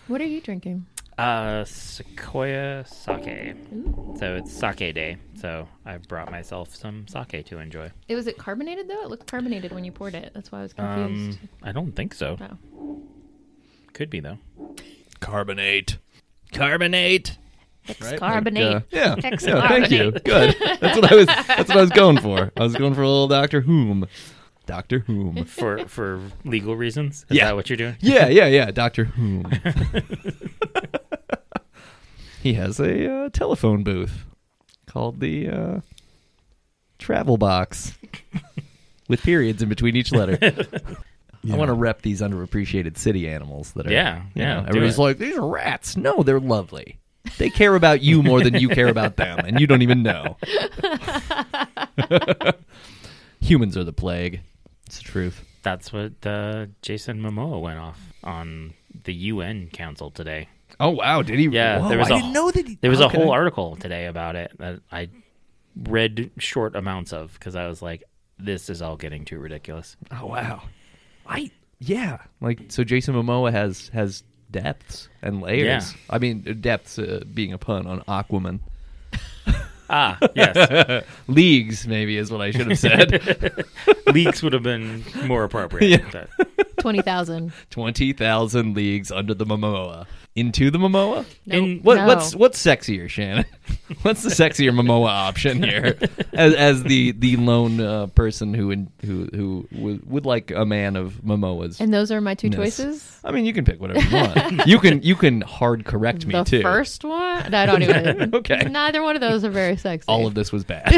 What are you drinking? Sequoia sake. Ooh. So it's sake day. So I brought myself some sake to enjoy. Was it carbonated, though? It looked carbonated when you poured it. That's why I was confused. I don't think so. Oh. Could be, though. Carbonate. Excarbonate. Like, yeah, Excarbonate. thank you. Good. That's what I was going for. I was going for a little Doctor Whom. Doctor Whom. For legal reasons? Is that what you're doing? Yeah. Doctor Whom. He has a telephone booth called the Travel Box with periods in between each letter. I want to rep these underappreciated city animals that are. Yeah. Everybody's like, these are rats. No, they're lovely. They care about you more than you care about them, and you don't even know. Humans are the plague. It's the truth. That's what Jason Momoa went off on the UN Council today. Oh, wow. Did he? Yeah. Whoa, I didn't know that. There was a whole article today about it that I read short amounts of because I was like, this is all getting too ridiculous. Oh, wow. Yeah. Like, so Jason Momoa has depths and layers. Yeah. I mean, depths being a pun on Aquaman. Yes. Leagues, maybe, is what I should have said. Leaks would have been more appropriate. Yeah. But 20,000. 20,000 leagues under the Momoa. Into the Momoa? No. What's sexier, Shannon? What's the sexier Momoa option here? As the lone person who would like a man of Momoa's. And those are my two Yes. choices? I mean, you can pick whatever you want. you can hard correct me The too. first one? I don't even. Okay. Neither one of those are very sexy. All of this was bad.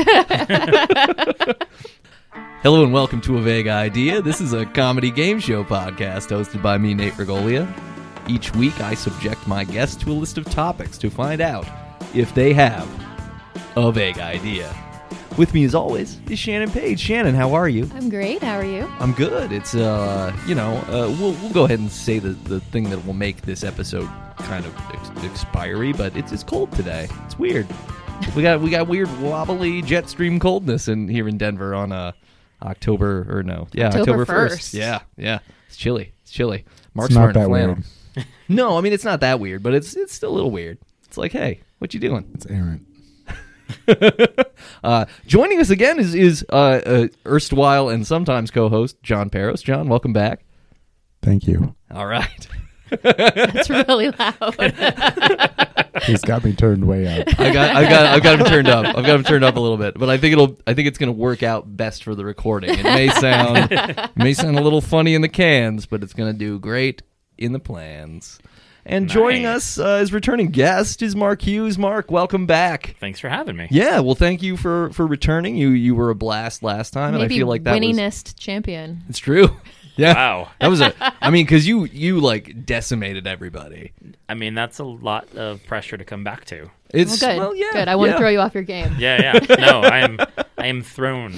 Hello and welcome to A Vague Idea. This is a comedy game show podcast hosted by me, Nate Regolia. Each week, I subject my guests to a list of topics to find out if they have a vague idea. With me, as always, is Shannon Page. Shannon, how are you? I'm great. How are you? I'm good. It's we'll go ahead and say the thing that will make this episode kind of expiry, but it's cold today. It's weird. We got weird wobbly jet stream coldness here in Denver on October 1st. Yeah. It's chilly. Mark's It's not wearing a that flannel. weird. No, I mean it's not that weird, but it's still a little weird. It's like, hey, what you doing? It's errant. Joining us again is erstwhile and sometimes co-host John Peros. John, welcome back. Thank you. All right. That's really loud. He's got me turned way up. I've got him turned up. I've got him turned up a little bit, but I think it's going to work out best for the recording. It may sound a little funny in the cans, but it's going to do great in the plans. And joining us as returning guest is Mark Hughes. Mark, welcome back. thanks for having me. Yeah, well, thank you for returning. You were a blast last time, and I feel like that winningest champion. It's true. Yeah. Wow. That was because you like decimated everybody. I mean, that's a lot of pressure to come back to. It's Well, good. Good. I want to throw you off your game. Yeah. No, I am thrown.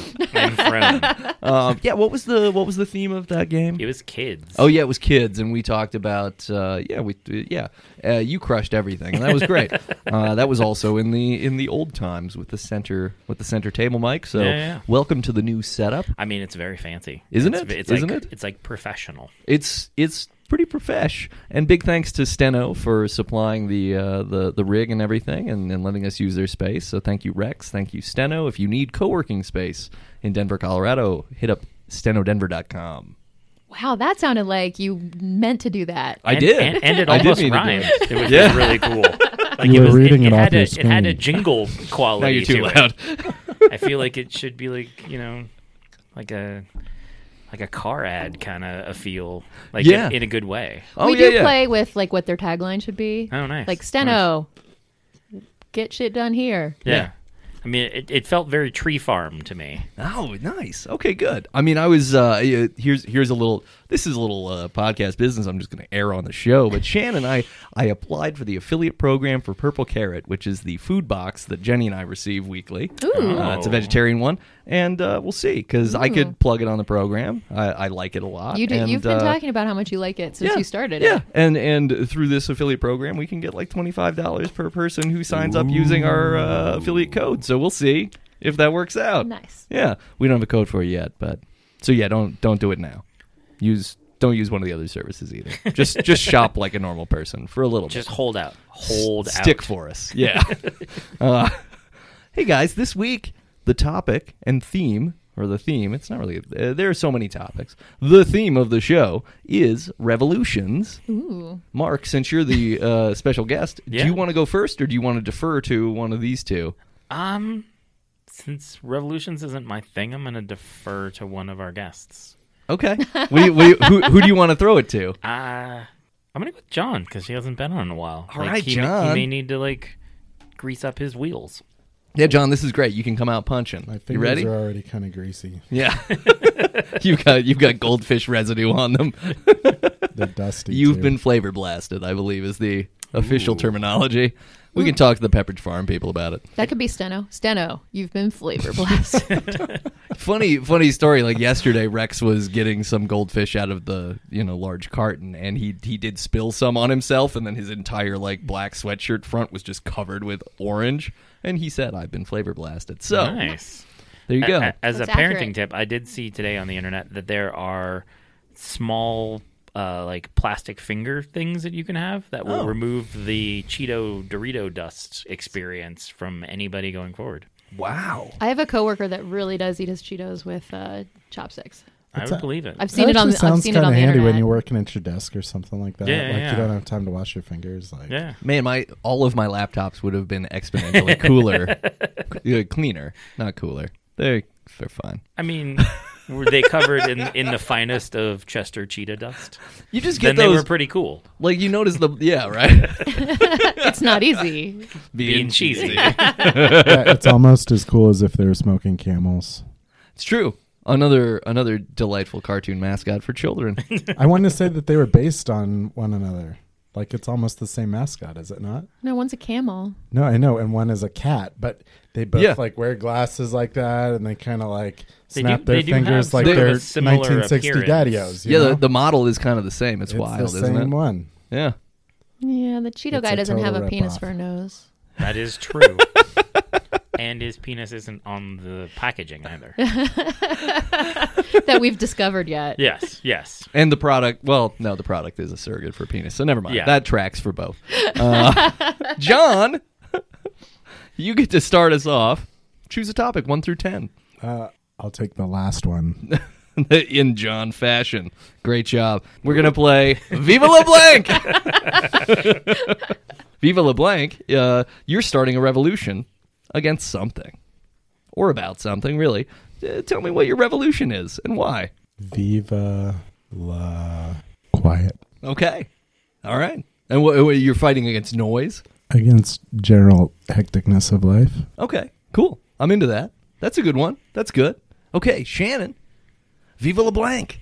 What was the theme of that game? It was kids. Oh yeah, it was kids, and we talked about you crushed everything, and that was great. That was also in the old times with the center table mic. So Yeah. welcome to the new setup. I mean, it's very fancy, Isn't it? Isn't it? It's like professional. It's pretty profesh, and big thanks to Steno for supplying the rig and everything, and letting us use their space. So thank you, Rex. Thank you, Steno. If you need co-working space in Denver, Colorado, hit up stenodenver.com. Wow, that sounded like you meant to do that. I did, and it I did almost mean to do rhymed. it. It was Yeah. just really cool. Like You were reading it off had your it had a screen. jingle quality. Now you're too to loud. It. I feel like it should be like a car ad kind of a feel, like Yeah. in a good way. Oh, we yeah, do yeah. play with like what their tagline should be. Oh, nice. Like Steno, get shit done here. Yeah. I mean, it felt very Tree Farm to me. Oh, nice. Okay, good. I mean, I was here's a little. This is a little podcast business. I'm just going to air on the show. But Shannon, I applied for the affiliate program for Purple Carrot, which is the food box that Jenny and I receive weekly. Ooh. It's a vegetarian one, and we'll see because I could plug it on the program. I like it a lot. You do, and, you've been talking about how much you like it since you started it. Yeah, and through this affiliate program, we can get like $25 per person who signs up using our affiliate code. So we'll see if that works out. Nice. Yeah, we don't have a code for it yet, but so yeah, don't do it now. Use don't use one of the other services either. Just shop like a normal person for a little Just bit. hold out. Hold out. Stick for us. Yeah. Hey guys, this week the topic and theme, or the theme, it's not really, there are so many topics. The theme of the show is revolutions. Ooh. Mark, since you're the special guest, Yeah. do you want to go first, or do you want to defer to one of these two? Since revolutions isn't my thing, I'm going to defer to one of our guests. Okay. Who do you want to throw it to? I'm going to go with John because he hasn't been on in a while. All right, he John. He may need to grease up his wheels. Yeah, John, this is great. You can come out punching. My You fingers ready? are already kind of greasy. Yeah. you've got goldfish residue on them. They're dusty. You've too. been flavor blasted, I believe, is the official Ooh. terminology. We can talk to the Pepperidge Farm people about it. That could be Steno. Steno, you've been flavor blasted. Funny story. Like yesterday, Rex was getting some goldfish out of the large carton, and he did spill some on himself, and then his entire black sweatshirt front was just covered with orange. And he said, "I've been flavor blasted." So Nice. there you go. As That's a parenting accurate. tip, I did see today on the internet that there are small plastic finger things that you can have that will Oh. remove the Cheeto Dorito dust experience from anybody going forward. Wow. I have a coworker that really does eat his Cheetos with chopsticks. I would believe it. I've seen it That on. actually I've sounds seen it kind on of the handy internet. when you're working at your desk or something like that. Yeah, like yeah. you don't have time to wash your fingers. Like Yeah. Man, all of my laptops would have been exponentially cooler, cleaner, not cooler. They're fine. I mean, were they covered in the finest of Chester Cheetah dust? You just get Then they those, were pretty cool. you notice right? It's not easy. Being cheesy. yeah, it's almost as cool as if they were smoking Camels. It's true. Another delightful cartoon mascot for children. I want to say that they were based on one another. Like it's almost the same mascot, is it not? No, one's a camel. No, I know, and one is a cat, but they both Yeah. wear glasses like that, and they kind of They snap do- their they do fingers have like sort of they're a similar 1960 appearance. daddios. Yeah, know? the model is kind of the same. It's It's wild, the isn't same it? one. Yeah. Yeah, the Cheeto It's guy a doesn't have total a penis ripoff. for a nose. That is true. And his penis isn't on the packaging either. That we've discovered yet. Yes. And the product, the product is a surrogate for penis, so never mind. Yeah. That tracks for both. John, you get to start us off. Choose a topic, 1 through 10. I'll take the last one. In John fashion. Great job. We're going to play Viva La Blanc! Viva La Blanc, you're starting a revolution against something. Or about something, really. Tell me what your revolution is and why. Viva la quiet. Okay. All right. And you're fighting against noise? Against general hecticness of life. Okay. Cool. I'm into that. That's a good one. That's good. Okay, Shannon. Viva La Blanc.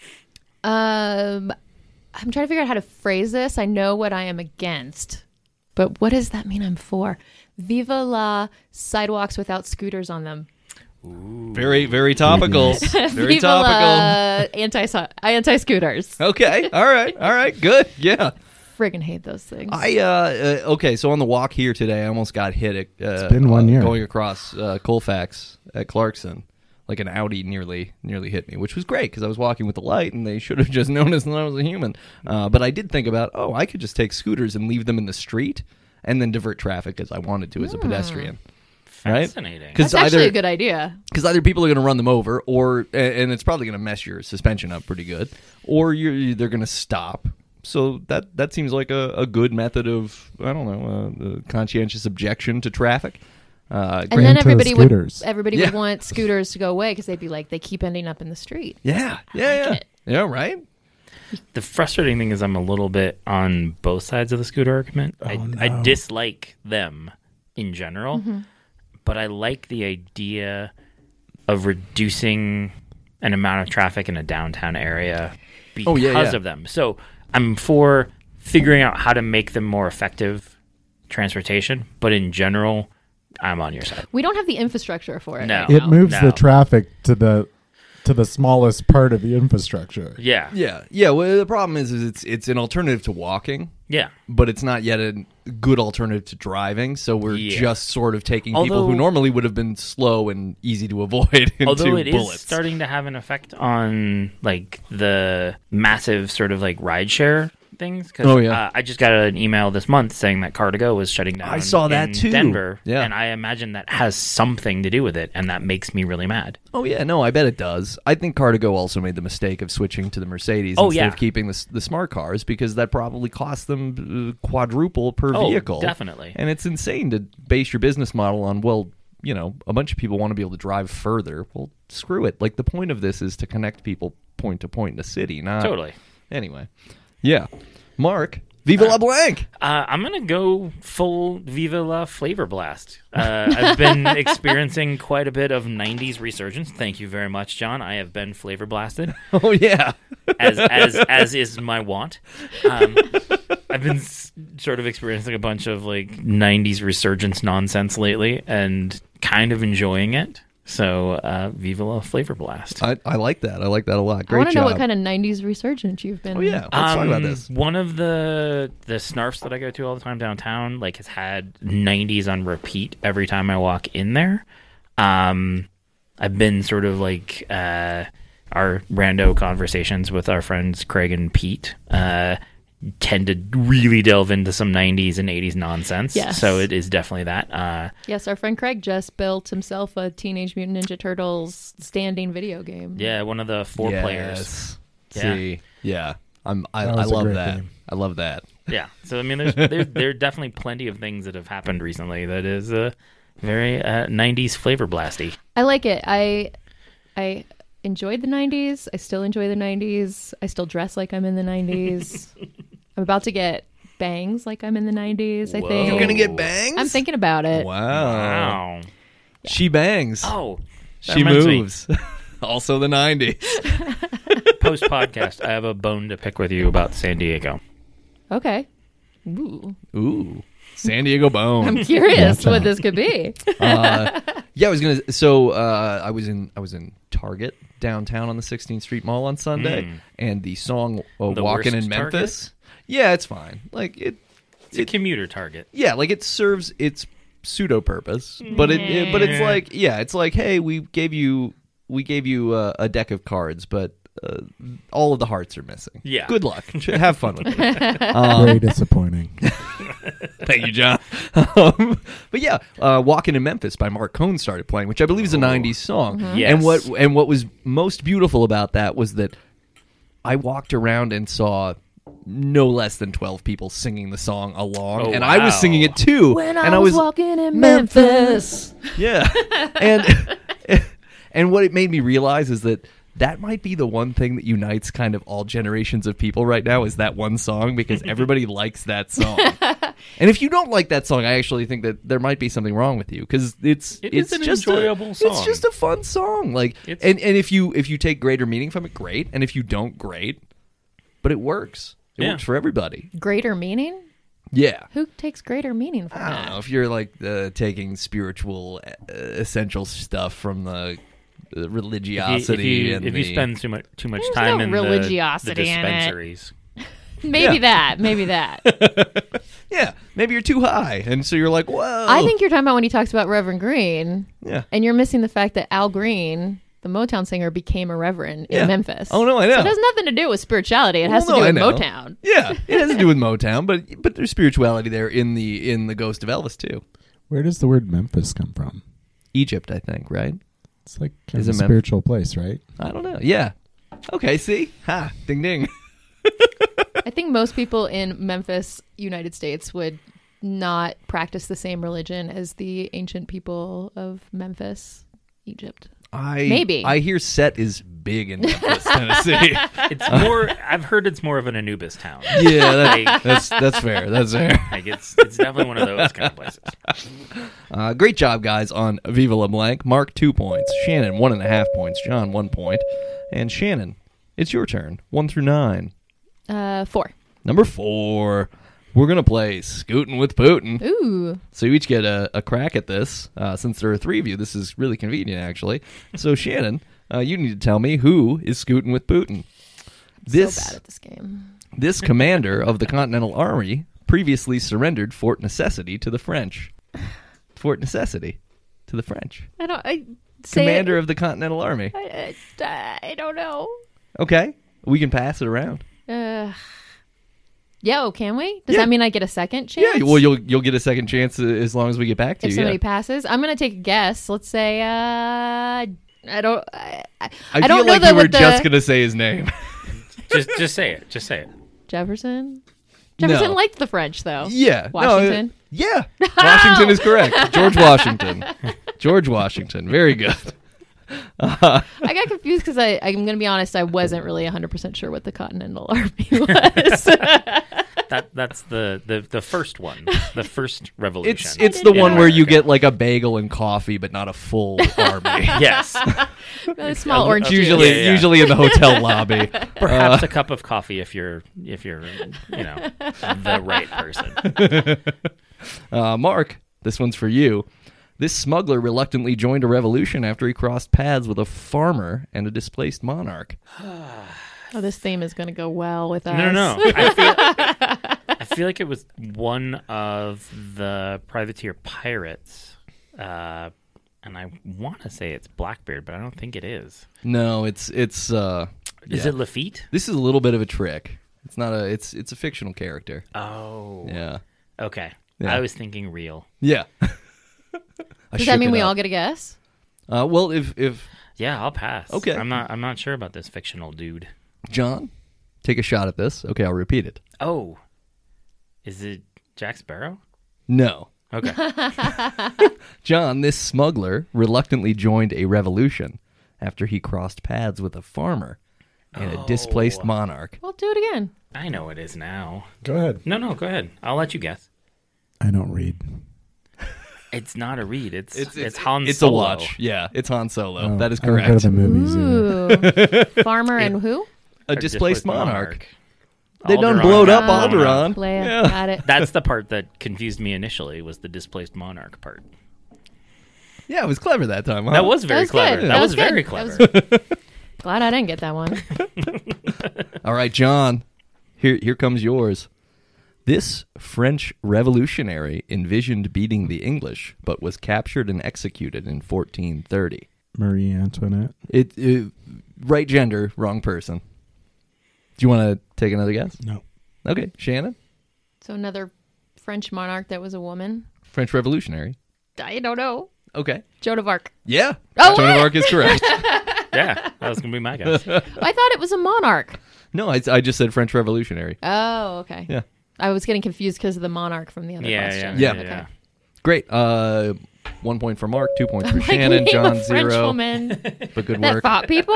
I'm trying to figure out how to phrase this. I know what I am against, but what does that mean I'm for? Viva la sidewalks without scooters on them. Very, very topical. Very Viva topical. la anti-scooters. Okay. All right. Good. Yeah. Friggin' hate those things. Okay, so on the walk here today, I almost got hit. It's been 1 year. Going across Colfax at Clarkson. Like an Audi nearly hit me, which was great because I was walking with the light and they should have just noticed that I was a human. But I did think about, I could just take scooters and leave them in the street and then divert traffic as I wanted to as a pedestrian. Right? Fascinating. That's actually a good idea. Because either people are going to run them over, and it's probably going to mess your suspension up pretty good, or they're going to stop. So that seems like a good method of, I don't know, conscientious objection to traffic. And Grand then to the everybody scooters. Yeah. would want scooters to go away because they'd be like, they keep ending up in the street. Yeah. it. Yeah, right? The frustrating thing is I'm a little bit on both sides of the scooter argument. I dislike them in general, but I like the idea of reducing an amount of traffic in a downtown area because of them. So I'm for figuring out how to make them more effective transportation, but in general, I'm on your side. We don't have the infrastructure for it. No. right It now. moves No. the traffic to the smallest part of the infrastructure. Yeah. Yeah. Well, the problem is it's an alternative to walking Yeah. but it's not yet a good alternative to driving. So we're just sort of taking people who Although- normally would have been slow and easy to avoid into Although it bullets. is starting to have an effect on like the massive sort of like rideshare things. 'Cause, Oh, yeah. I just got an email this month saying that Car2Go was shutting down. I saw that in too. Denver. Yeah. And I imagine that has something to do with it, and that makes me really mad. Oh yeah, no, I bet it does. I think Car2Go also made the mistake of switching to the Mercedes instead of keeping the smart cars, because that probably cost them quadruple per vehicle. Definitely. And it's insane to base your business model on, well, you know, a bunch of people want to be able to drive further. Well, screw it. Like, the point of this is to connect people point to point in a city, not... Totally. Anyway. Yeah. Mark, Viva la Blanc! I'm going to go full Viva La Flavor Blast. I've been experiencing quite a bit of 90s resurgence. Thank you very much, John. I have been flavor blasted, Oh, yeah. as is my want. I've been sort of experiencing a bunch of like 90s resurgence nonsense lately and kind of enjoying it. So, Viva La Flavor Blast. I like that. I like that a lot. I Great want to job. know what kind of 90s resurgence you've been. Oh, yeah. Let's talk about this. One of the snarfs that I go to all the time downtown, like, has had 90s on repeat every time I walk in there. I've been sort of like our rando conversations with our friends Craig and Pete tend to really delve into some 90s and 80s nonsense. Yes. So it is definitely that. Yes, our friend Craig just built himself a Teenage Mutant Ninja Turtles standing video game. Yeah, one of the 4 players. Yeah. Yeah. See, yeah. I That was a love great that. game. I love that. Yeah. So, I mean, there are definitely plenty of things that have happened recently that is very 90s flavor blasty. I like it. I enjoyed the 90s. I still enjoy the 90s. I still dress like I'm in the 90s. I'm about to get bangs like I'm in the 90s, I think. You're going to get bangs? I'm thinking about it. Wow. She bangs. Oh, that She reminds me. moves. Also the 90s. Post podcast, I have a bone to pick with you about San Diego. Okay. Ooh. Ooh. San Diego Bone. I'm curious Watch what out. this could be. Yeah, I was gonna. So I was in Target downtown on the 16th Street Mall on Sunday, and the song The "Walking in worst Memphis." Yeah, it's fine. Like It's a commuter target. yeah, like it serves its pseudo purpose, but but it's like it's like, hey, we gave you a deck of cards, but all of the hearts are missing. Yeah. Good luck. Have fun with it. Very disappointing. Thank you, John. But yeah, "Walking in Memphis" by Mark Cohn started playing, which I believe is a '90s song. Yes. And what was most beautiful about that was that I walked around and saw no less than 12 people singing the song along, Oh, and I was wow. singing it too. When and I was walking in Memphis. yeah, and what it made me realize is that might be the one thing that unites kind of all generations of people right now, is that one song, because everybody likes that song. And if you don't like that song, I actually think that there might be something wrong with you, because it's an just enjoyable It's song. just a fun song. Like, It's- and if you take greater meaning from it, great. And if you don't, great. But it works. It Yeah. works for everybody. Greater meaning? Yeah. Who takes greater meaning from I don't that? know if you're like taking spiritual essential stuff from the religiosity if you spend too much There's time no in religiosity the in it. dispensaries. Maybe Yeah. that. yeah, maybe you're too high, and so you're like, whoa. I think you're talking about when he talks about Reverend Green, yeah. and you're missing the fact that Al Green, the Motown singer, became a reverend Yeah. in Memphis. Oh, no, I know. So it has nothing to do with spirituality. It has Well, to do no, with I know. Motown. Yeah, it has to do with Motown, but there's spirituality there in the Ghost of Elvis too. Where does the word Memphis come from? Egypt, I think, right? It's like kind Is of a it spiritual place, right? I don't know. Yeah. Okay. See, ha, ding ding. I think most people in Memphis, United States, would not practice the same religion as the ancient people of Memphis, Egypt. Maybe. I hear Set is big in Memphis, Tennessee. It's more. I've heard it's more of an Anubis town. Yeah, Like, that's fair. That's fair. like it's definitely one of those kind of places. Great job, guys, on Viva La Blanc. Mark 2 points. Shannon 1.5 points. John 1 point. And Shannon, it's your turn. 1 through 9. 4. Number 4. We're gonna play Scootin' with Putin. Ooh. So you each get a crack at this. Since there are 3 of you, this is really convenient, actually. So Shannon, you need to tell me who is Scootin' with Putin. So bad at this game. This commander of the Continental Army previously surrendered Fort Necessity to the French. Fort Necessity to the French. Commander of the Continental Army. I don't know. Okay. We can pass it around. Can we? Does that mean I get a second chance? Yeah, well, you'll get a second chance as long as we get back to if you. Somebody passes. I'm going to take a guess. Let's say, I don't feel know like you were just going to say his name. Just say it. Just say it. Jefferson No. liked the French, though. Yeah. Washington? Yeah. Washington is correct. George Washington. George Washington. Very good. I got confused because I'm going to be honest, I wasn't really 100% sure what the Continental Army was. That's the first one, the first revolution. It's the one where you get like a bagel and coffee, but not a full army. Yes, a small orange juice. Usually in the hotel lobby. Perhaps a cup of coffee if you're the right person. Mark, this one's for you. This smuggler reluctantly joined a revolution after he crossed paths with a farmer and a displaced monarch. Oh, this theme is going to go well with us. No. I feel like it was one of the privateer pirates, and I want to say it's Blackbeard, but I don't think it is. No, it's. Is it Lafitte? This is a little bit of a trick. It's not a. It's a fictional character. Oh. Yeah. Okay. Yeah. I was thinking real. Yeah. Does that mean we all get a guess? Well, if yeah, I'll pass. Okay. I'm not sure about this fictional dude. John, take a shot at this. Okay, I'll repeat it. Oh, is it Jack Sparrow? No. Okay. John, this smuggler reluctantly joined a revolution after he crossed paths with a farmer and a displaced monarch. Well, do it again. I know it is now. Go ahead. No, go ahead. I'll let you guess. I don't read. It's not a read. It's Han Solo. It's a watch. Yeah, it's Han Solo. Oh, that is I don't correct. go to the movies either. Ooh. Farmer and who? A displaced monarch. Alderaan. They done blowed up Alderaan. Alderaan. Leia, Yeah. got it. That's the part that confused me initially, was the displaced monarch part. Yeah, it was clever that time. Huh? That was very clever. Good. That was good. very clever. Glad I didn't get that one. All right, John. Here comes yours. This French revolutionary envisioned beating the English, but was captured and executed in 1430. Marie Antoinette. It right gender, wrong person. Do you want to take another guess? No. Okay, Shannon. So another French monarch that was a woman. French revolutionary. I don't know. Okay. Joan of Arc. Yeah. Oh, Joan of what? Arc is correct. Yeah, that was going to be my guess. I thought it was a monarch. No, I just said French revolutionary. Oh, okay. Yeah. I was getting confused because of the monarch from the other question. Yeah. Okay. Great. 1 point for Mark, 2 points for Like, Shannon, name John a French 0. woman For good that work. fought people.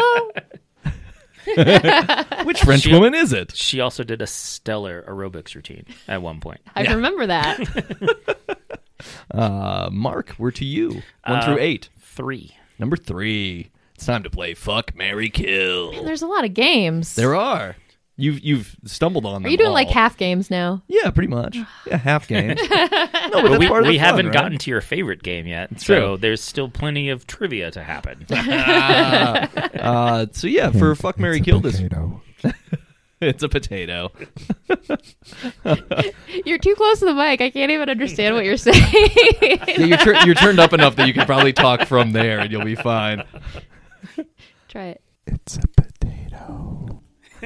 Which French woman is it? She also did a stellar aerobics routine at one point. I remember that. Mark, we're to you. 1 through 8. 3. Number 3. It's time to play Fuck, Marry, Kill. There's a lot of games. There are. You've stumbled on them. Are you doing all. like half games now? Yeah, pretty much. Yeah, half games. No, but But that's part of we the fun, haven't right? gotten to your favorite game yet, true. so there's still plenty of trivia to happen. So yeah, for Fuck, Marry, Kill this. Potato. It's a potato. You're too close to the mic. I can't even understand what you're saying. Yeah, you're turned up enough that you can probably talk from there and you'll be fine. Try it. It's a potato.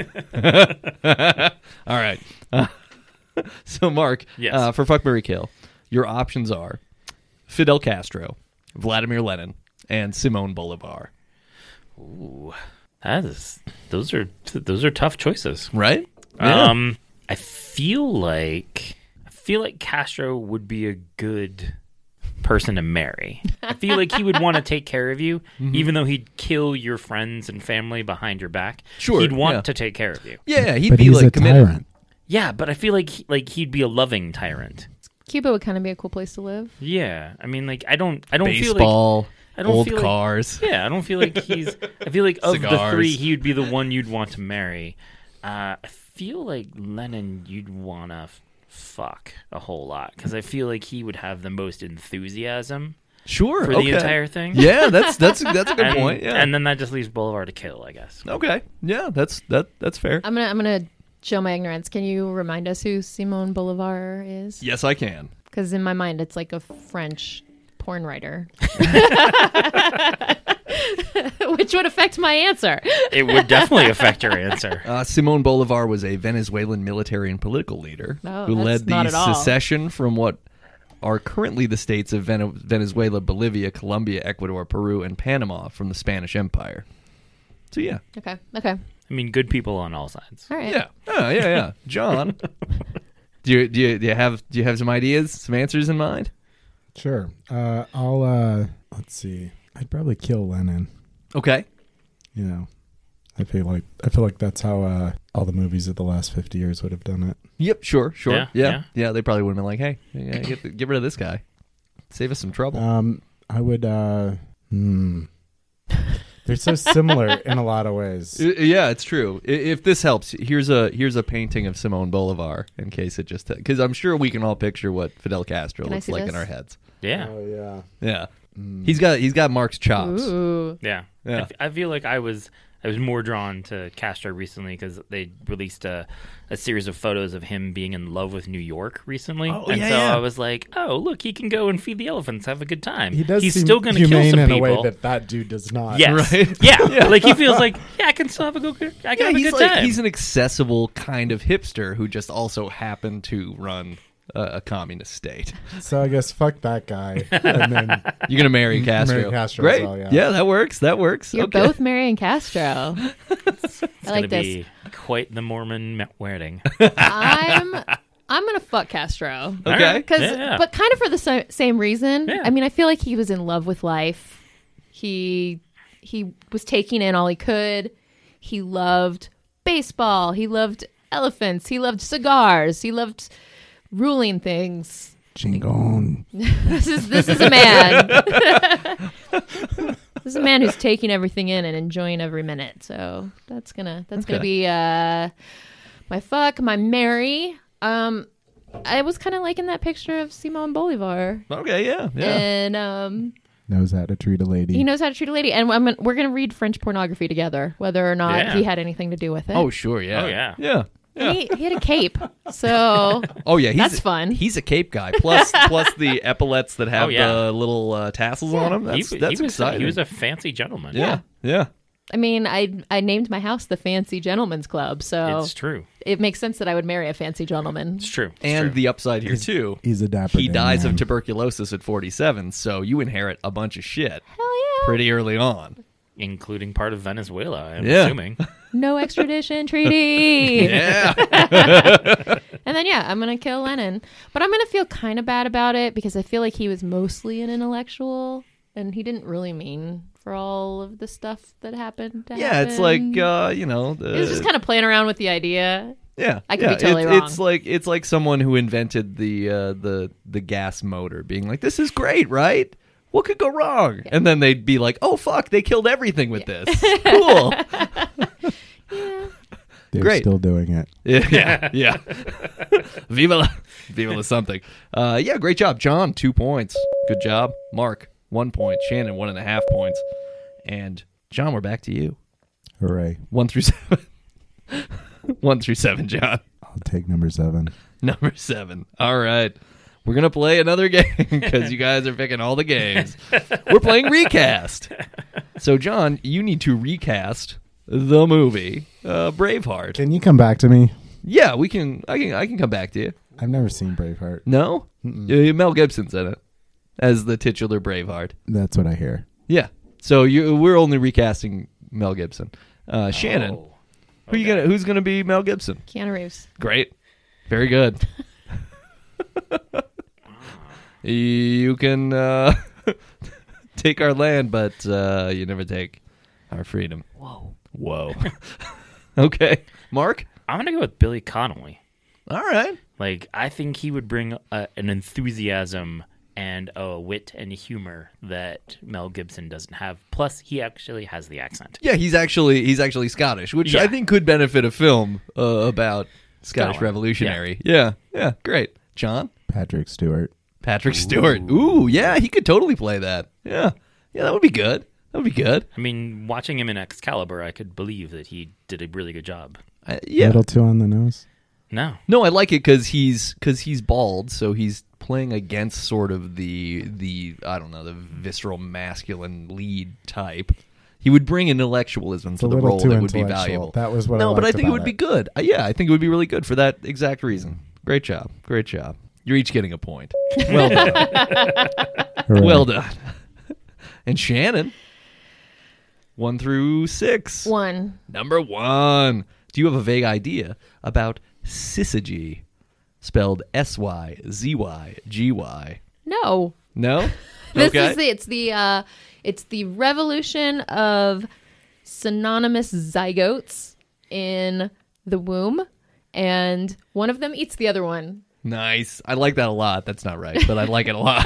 All right. So Mark, Yes. for Fuck, Marry, Kill, your options are Fidel Castro, Vladimir Lenin, and Simone Bolivar. Ooh, those are tough choices. Right? Yeah. I feel like Castro would be a good person to marry. I feel like he would want to take care of you, even though he'd kill your friends and family behind your back. Sure, he'd want yeah. to take care of you. Yeah, he'd But be he's like a committed. tyrant. Yeah, but I feel like he'd be a loving tyrant. Cuba would kind of be a cool place to live. Yeah, I mean, like I don't feel like Baseball, I don't old feel like- cars. Yeah, I don't feel like he's. I feel like of the Cigars. 3, he would be the one you'd want to marry. I feel like Lennon, you'd want to fuck a whole lot because I feel like he would have the most enthusiasm Sure, for okay. the entire thing. Yeah, that's a good and, point. Yeah. and then that just leaves Boulevard to kill, I guess. Okay. Yeah, that's fair. I'm gonna show my ignorance. Can you remind us who Simone Bolivar is? Yes, I can. Because in my mind, it's like a French porn writer. Which would affect my answer. It would definitely affect your answer. Simone Bolivar was a Venezuelan military and political leader who led the secession from what are currently the states of Venezuela, Bolivia, Colombia, Ecuador, Peru, and Panama from the Spanish Empire. So, yeah. Okay. I mean, good people on all sides. All right. Yeah. Yeah. John, do you have some ideas, some answers in mind? Sure. I'll let's see. I'd probably kill Lenin. Okay. You know, I feel like that's how all the movies of the last 50 years would have done it. Yep. Sure. Yeah. They probably would have been like, hey, get rid of this guy. Save us some trouble. I would. They're so similar in a lot of ways. Yeah, it's true. If this helps, here's a painting of Simone Bolivar in case it just, because I'm sure we can all picture what Fidel Castro looks like in our heads. Yeah. Oh yeah. Yeah. He's got Mark's chops. Ooh. Yeah. I feel like I was more drawn to Castro recently because they released a series of photos of him being in love with New York recently. I was like, oh, look, he can go and feed the elephants, have a good time. He's still going to kill some in people. a way that dude does not. Yes. Right? Yeah. Like he feels like, I can still have a good time. He's an accessible kind of hipster who just also happened to run a communist state. So I guess fuck that guy. And then you're gonna marry Castro. Marry Castro. Great. As well, yeah, that works. You're both marrying Castro. It's I like this. Be quite the Mormon wedding. I'm gonna fuck Castro. Okay. But kind of for the same reason. Yeah. I mean, I feel like he was in love with life. He was taking in all he could. He loved baseball. He loved elephants. He loved cigars. He loved ruling things. Chingon. This is a man. This is a man who's taking everything in and enjoying every minute. So that's gonna be my fuck, my marry. I was kind of liking that picture of Simon Bolivar. Okay, yeah. And knows how to treat a lady. He knows how to treat a lady, and we're gonna read French pornography together, whether or not he had anything to do with it. Oh sure, yeah. Oh yeah. Yeah. And he had a cape, so that's fun. He's a cape guy. Plus the epaulets that have the little tassels on them. That's exciting. He was a fancy gentleman. Yeah. I mean, I named my house the Fancy Gentleman's Club, so it's true. It makes sense that I would marry a fancy gentleman. It's true. The upside here too. He's a dapper. He dies of tuberculosis at 47, so you inherit a bunch of shit. Hell yeah! Pretty early on. Including part of Venezuela, I'm assuming. No extradition treaty. Yeah. And then, I'm going to kill Lenin. But I'm going to feel kind of bad about it because I feel like he was mostly an intellectual and he didn't really mean for all of the stuff that happened to happen. It's like, he was just kind of playing around with the idea. Yeah. I could be totally wrong. It's like someone who invented the gas motor being like, this is great, right? What could go wrong? Yeah. And then they'd be like, oh, fuck, they killed everything with this. Cool. They're great. Still doing it. Yeah. Viva la something. Great job. John, 2 points. Good job. Mark, 1 point. Shannon, 1.5 points. And John, we're back to you. Hooray. 1 through 7. 1 through 7, John. I'll take number 7. Number 7. All right. We're going to play another game because you guys are picking all the games. We're playing Recast. So, John, you need to recast the movie Braveheart. Can you come back to me? Yeah, we can. I can come back to you. I've never seen Braveheart. No? Mel Gibson's in it as the titular Braveheart. That's what I hear. Yeah. So we're only recasting Mel Gibson. Shannon, who's gonna be Mel Gibson? Keanu Reeves. Great. Very good. You can take our land, but you never take our freedom. Whoa. Okay. Mark? I'm going to go with Billy Connolly. All right. Like, I think he would bring an enthusiasm and a wit and humor that Mel Gibson doesn't have. Plus, he actually has the accent. Yeah, he's actually Scottish, which I think could benefit a film about Scottish revolutionary. Yeah, great. John? Patrick Stewart. Ooh, yeah, he could totally play that. Yeah, that would be good. I mean, watching him in Excalibur, I could believe that he did a really good job. Yeah. A little too on the nose. No. No, I like it because he's bald, so he's playing against sort of the I don't know, the visceral masculine lead type. He would bring intellectualism It's to a the little role too that would be intellectual. valuable. That was what no, I but I liked think it would about be good. Yeah, I think it would be really good for that exact reason. Great job. Great job. You're each getting a point. Well done. Well done. And Shannon, 1 through 6. 1. Number 1. Do you have a vague idea about syzygy, spelled SYZYGY? No. No? This Okay. is it's the revolution of synonymous zygotes in the womb, and one of them eats the other one. Nice. I like that a lot. That's not right, but I like it a lot.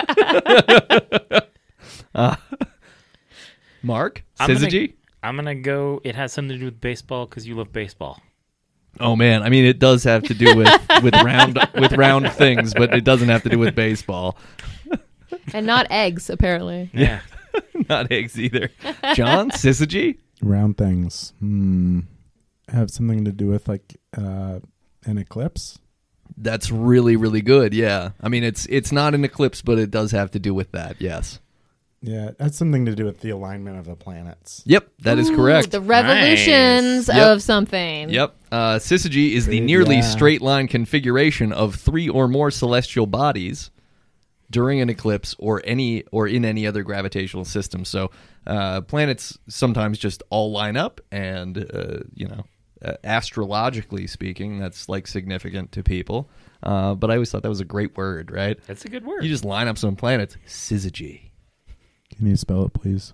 Mark? Syzygy? I'm going to go, it has something to do with baseball because you love baseball. Oh man, I mean it does have to do with round things, but it doesn't have to do with baseball. And not eggs, apparently. Yeah. Not eggs either. John, syzygy? Round things. Have something to do with like an eclipse? That's really, really good. Yeah, I mean it's not an eclipse, but it does have to do with that. Yes. Yeah, it has something to do with the alignment of the planets. Yep, that is correct. The revolutions Nice. of something. Yep. Syzygy is the Good, nearly yeah. straight line configuration of 3 or more celestial bodies during an eclipse or in any other gravitational system. So planets sometimes just all line up, and astrologically speaking, that's like significant to people. But I always thought that was a great word, right? That's a good word. You just line up some planets. Syzygy. Can you spell it, please?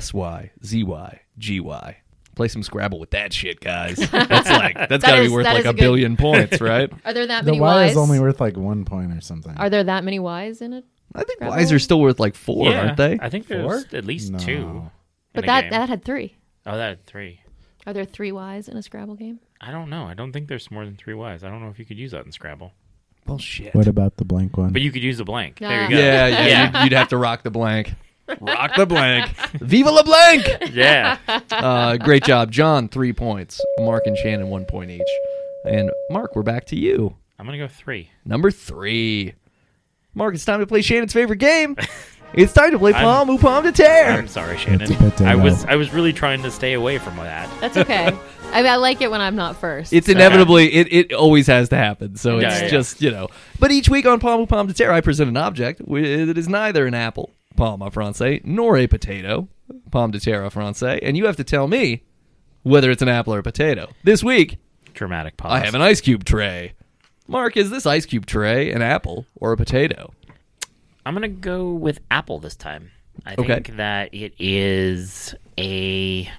SYZYGY. Play some Scrabble with that shit, guys. That's got to be worth that like is a a good- billion points, right? Are there that The many Y Ys? is only worth like 1 point or something. Are there that many Ys in it? I think Scrabble? Ys are still worth like 4, Yeah, aren't they? I think there's at least No. 2. But in a game. that had 3. Oh, that had 3. Are there 3 Ys in a Scrabble game? I don't know. I don't think there's more than 3 Ys. I don't know if you could use that in Scrabble. Bullshit. What about the blank one? But you could use the blank. There Ah. you go. Yeah. You'd have to rock the blank. Rock the blank. Viva la blank! Yeah. Great job. John, 3 points. Mark and Shannon, 1 point each. And Mark, we're back to you. I'm going to go 3. Number 3. Mark, it's time to play Shannon's favorite game. It's time to play Palm ou Pomme de Terre. I'm sorry, Shannon. It's a potato. I was really trying to stay away from that. That's okay. I like it when I'm not first. It's inevitably, it always has to happen. So Yeah, it's yeah. just, But each week on Palm ou Pomme de Terre, I present an object that is neither an apple, pomme en français, nor a potato, pomme de terre en français, and you have to tell me whether it's an apple or a potato. This week, Dramatic pause. I have an ice cube tray. Mark, is this ice cube tray an apple or a potato? I'm going to go with apple this time. I Okay. think that it is a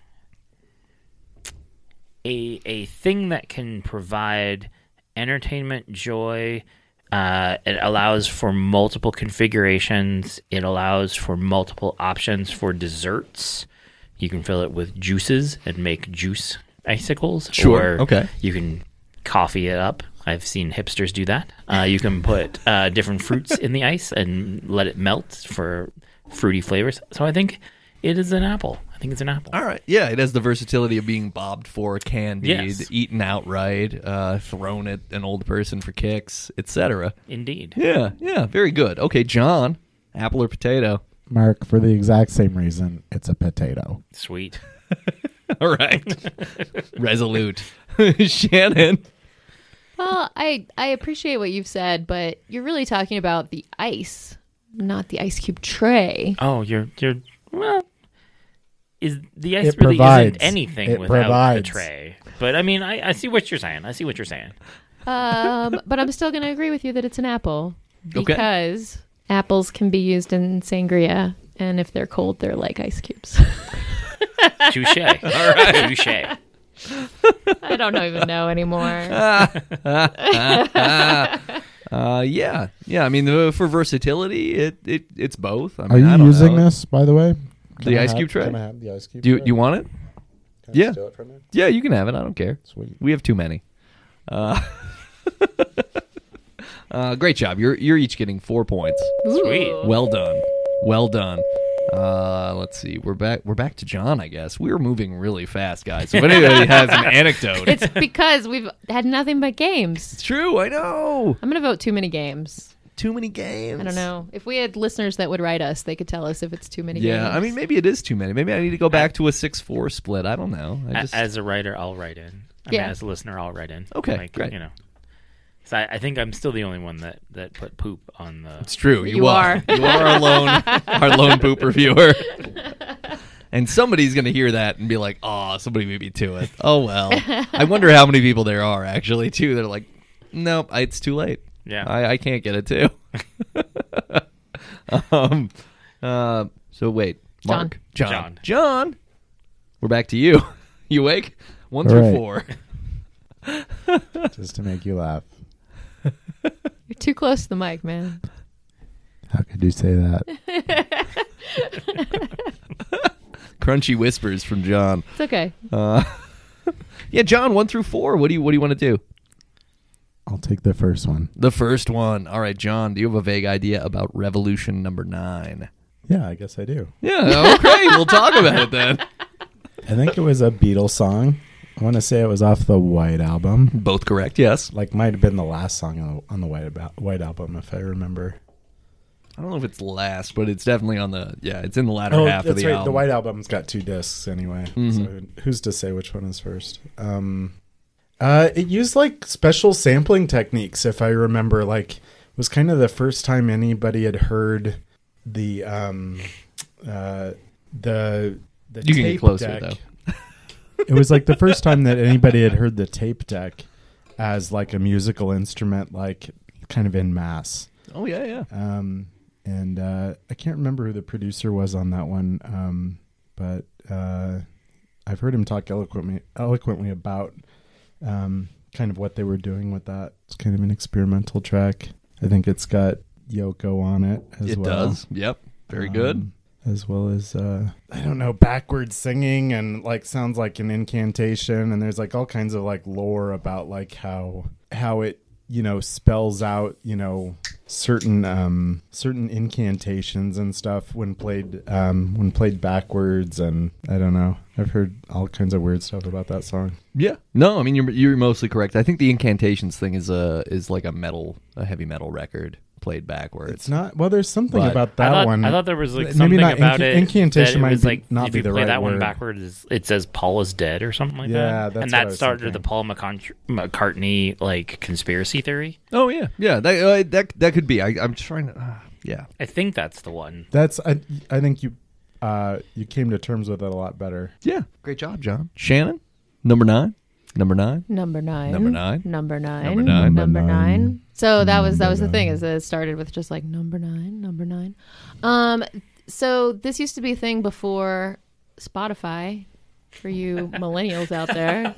thing that can provide entertainment, joy. It allows for multiple configurations. It allows for multiple options for desserts. You can fill it with juices and make juice icicles. Sure, Or okay. you can coffee it up. I've seen hipsters do that. You can put different fruits in the ice and let it melt for fruity flavors. So I think it is an apple. I think it's an apple. All right. Yeah, it has the versatility of being bobbed for, candied, Yes. eaten outright, thrown at an old person for kicks, etc. Indeed. Yeah, very good. Okay, John, apple or potato? Mark, for the exact same reason, it's a potato. Sweet. All right. Resolute. Shannon. Well, I appreciate what you've said, but you're really talking about the ice, not the ice cube tray. Oh, you're well. Is the ice It really provides. isn't anything It without provides. the tray? But I mean, I see what you're saying. But I'm still going to agree with you that it's an apple Okay. because apples can be used in sangria, and if they're cold, they're like ice cubes. Touche. All right. Touche. I don't even know anymore. Yeah. I mean, for versatility, it's both. I Are mean, I you don't using know. this, by the way? The ice cube tray? Can I have the ice cube Do tray? you want it? Can I Yeah. steal it from you? Yeah, you can have it. I don't care. Sweet. We have too many. Great job. You're each getting 4 points. Sweet. Ooh. Well done. Let's see. We're back to John, I guess. We were moving really fast, guys. So if anybody has an anecdote. It's because we've had nothing but games. It's true, I know. I'm going to vote too many games. Too many games. I don't know. If we had listeners that would write us, they could tell us if it's too many games. Yeah, I mean, maybe it is too many. Maybe I need to go back to a 6-4 split. I don't know. As a writer, I'll write in. I mean, as a listener, I'll write in. Okay, great. So I think I'm still the only one that put poop on the... It's true. You are. You are our lone poop reviewer. And somebody's going to hear that and be like, oh, somebody beat me to it. Oh, well. I wonder how many people there are, actually, too, that are like, nope, it's too late. Yeah. I can't get it, too. So, wait. Mark? John. We're back to you. You awake? 1 through 4. Just to make you laugh. You're too close to the mic, man. How could you say that? Crunchy whispers from John. It's okay. Yeah, John, 1 through 4. What do you want to do? I'll take the first one. The first one. All right, John, do you have a vague idea about Revolution number 9? Yeah, I guess I do. Yeah, okay. We'll talk about it then. I think it was a Beatles song. I want to say it was off the White Album. Both correct, yes. Like, might have been the last song on the White Album, if I remember. I don't know if it's last, but it's definitely on the... Yeah, it's in the latter half of the album. The White Album's got 2 discs anyway. Mm-hmm. So who's to say which one is first? It used, like, special sampling techniques, if I remember. Like, it was kind of the first time anybody had heard the you can get closer, deck. Though. It was like the first time that anybody had heard the tape deck as like a musical instrument, like kind of en masse. Oh yeah. And I can't remember who the producer was on that one, but I've heard him talk eloquently about kind of what they were doing with that. It's kind of an experimental track. I think it's got Yoko on it as well. It does. Yep. Very good. As well as, I don't know, backwards singing and like sounds like an incantation. And there's like all kinds of like lore about like how it, spells out, certain incantations and stuff when played backwards. And I don't know. I've heard all kinds of weird stuff about that song. Yeah. No, I mean, you're mostly correct. I think the incantations thing is like a heavy metal record played backwards. It's not. Well, there's something about that one. I thought there was like something about it. Incantation might like not be the right word. If you play that one backwards, it says Paul is dead or something like that. Yeah, that's and that started the Paul McCartney like conspiracy theory. Oh yeah. That could be. I'm trying to. Yeah. I think that's the one. That's. I think you came to terms with it a lot better. Yeah. Great job, John. Shannon, number 9. Number 9. Number 9. Number 9. Number 9. Number 9. Number 9. So that was the thing, is that it started with just like number 9, number 9. So this used to be a thing before Spotify, for you millennials out there.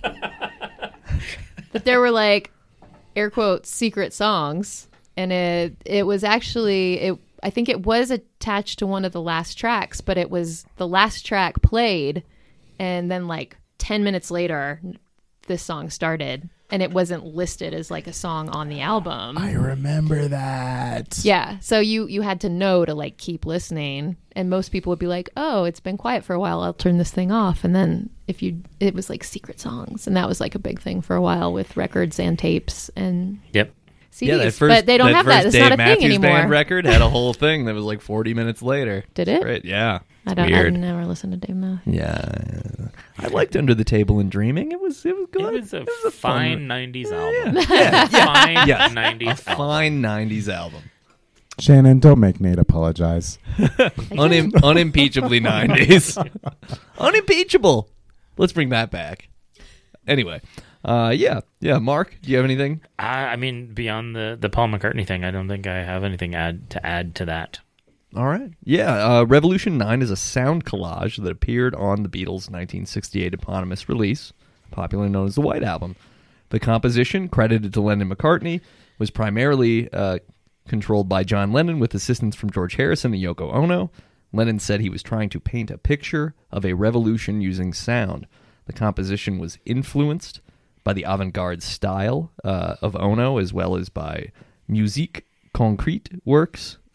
That there were like air quotes secret songs, and it was actually I think it was attached to one of the last tracks, but it was the last track played, and then like 10 minutes later this song started, and it wasn't listed as like a song on the album. I remember that. Yeah, so you had to know to like keep listening, and most people would be like, oh, it's been quiet for a while, I'll turn this thing off. And then it was like secret songs, and that was like a big thing for a while with records and tapes and CDs. But they don't have that. It's not a thing anymore. Band record had a whole thing that was like 40 minutes later. Did it? Great. Yeah. I never listened to Dave Matthews. Yeah. I liked Under the Table and Dreaming. It was good. It was a fine 90s album. Yeah. Fine 90s album. Fine 90s album. Shannon, don't make Nate apologize. Unimpeachably 90s. Unimpeachable. Let's bring that back. Anyway. Yeah. Mark, do you have anything? I mean, beyond the Paul McCartney thing, I don't think I have anything to add to that. All right. Yeah, Revolution 9 is a sound collage that appeared on the Beatles' 1968 eponymous release, popularly known as the White Album. The composition, credited to Lennon McCartney, was primarily controlled by John Lennon with assistance from George Harrison and Yoko Ono. Lennon said he was trying to paint a picture of a revolution using sound. The composition was influenced by the avant-garde style of Ono, as well as by musique concrète works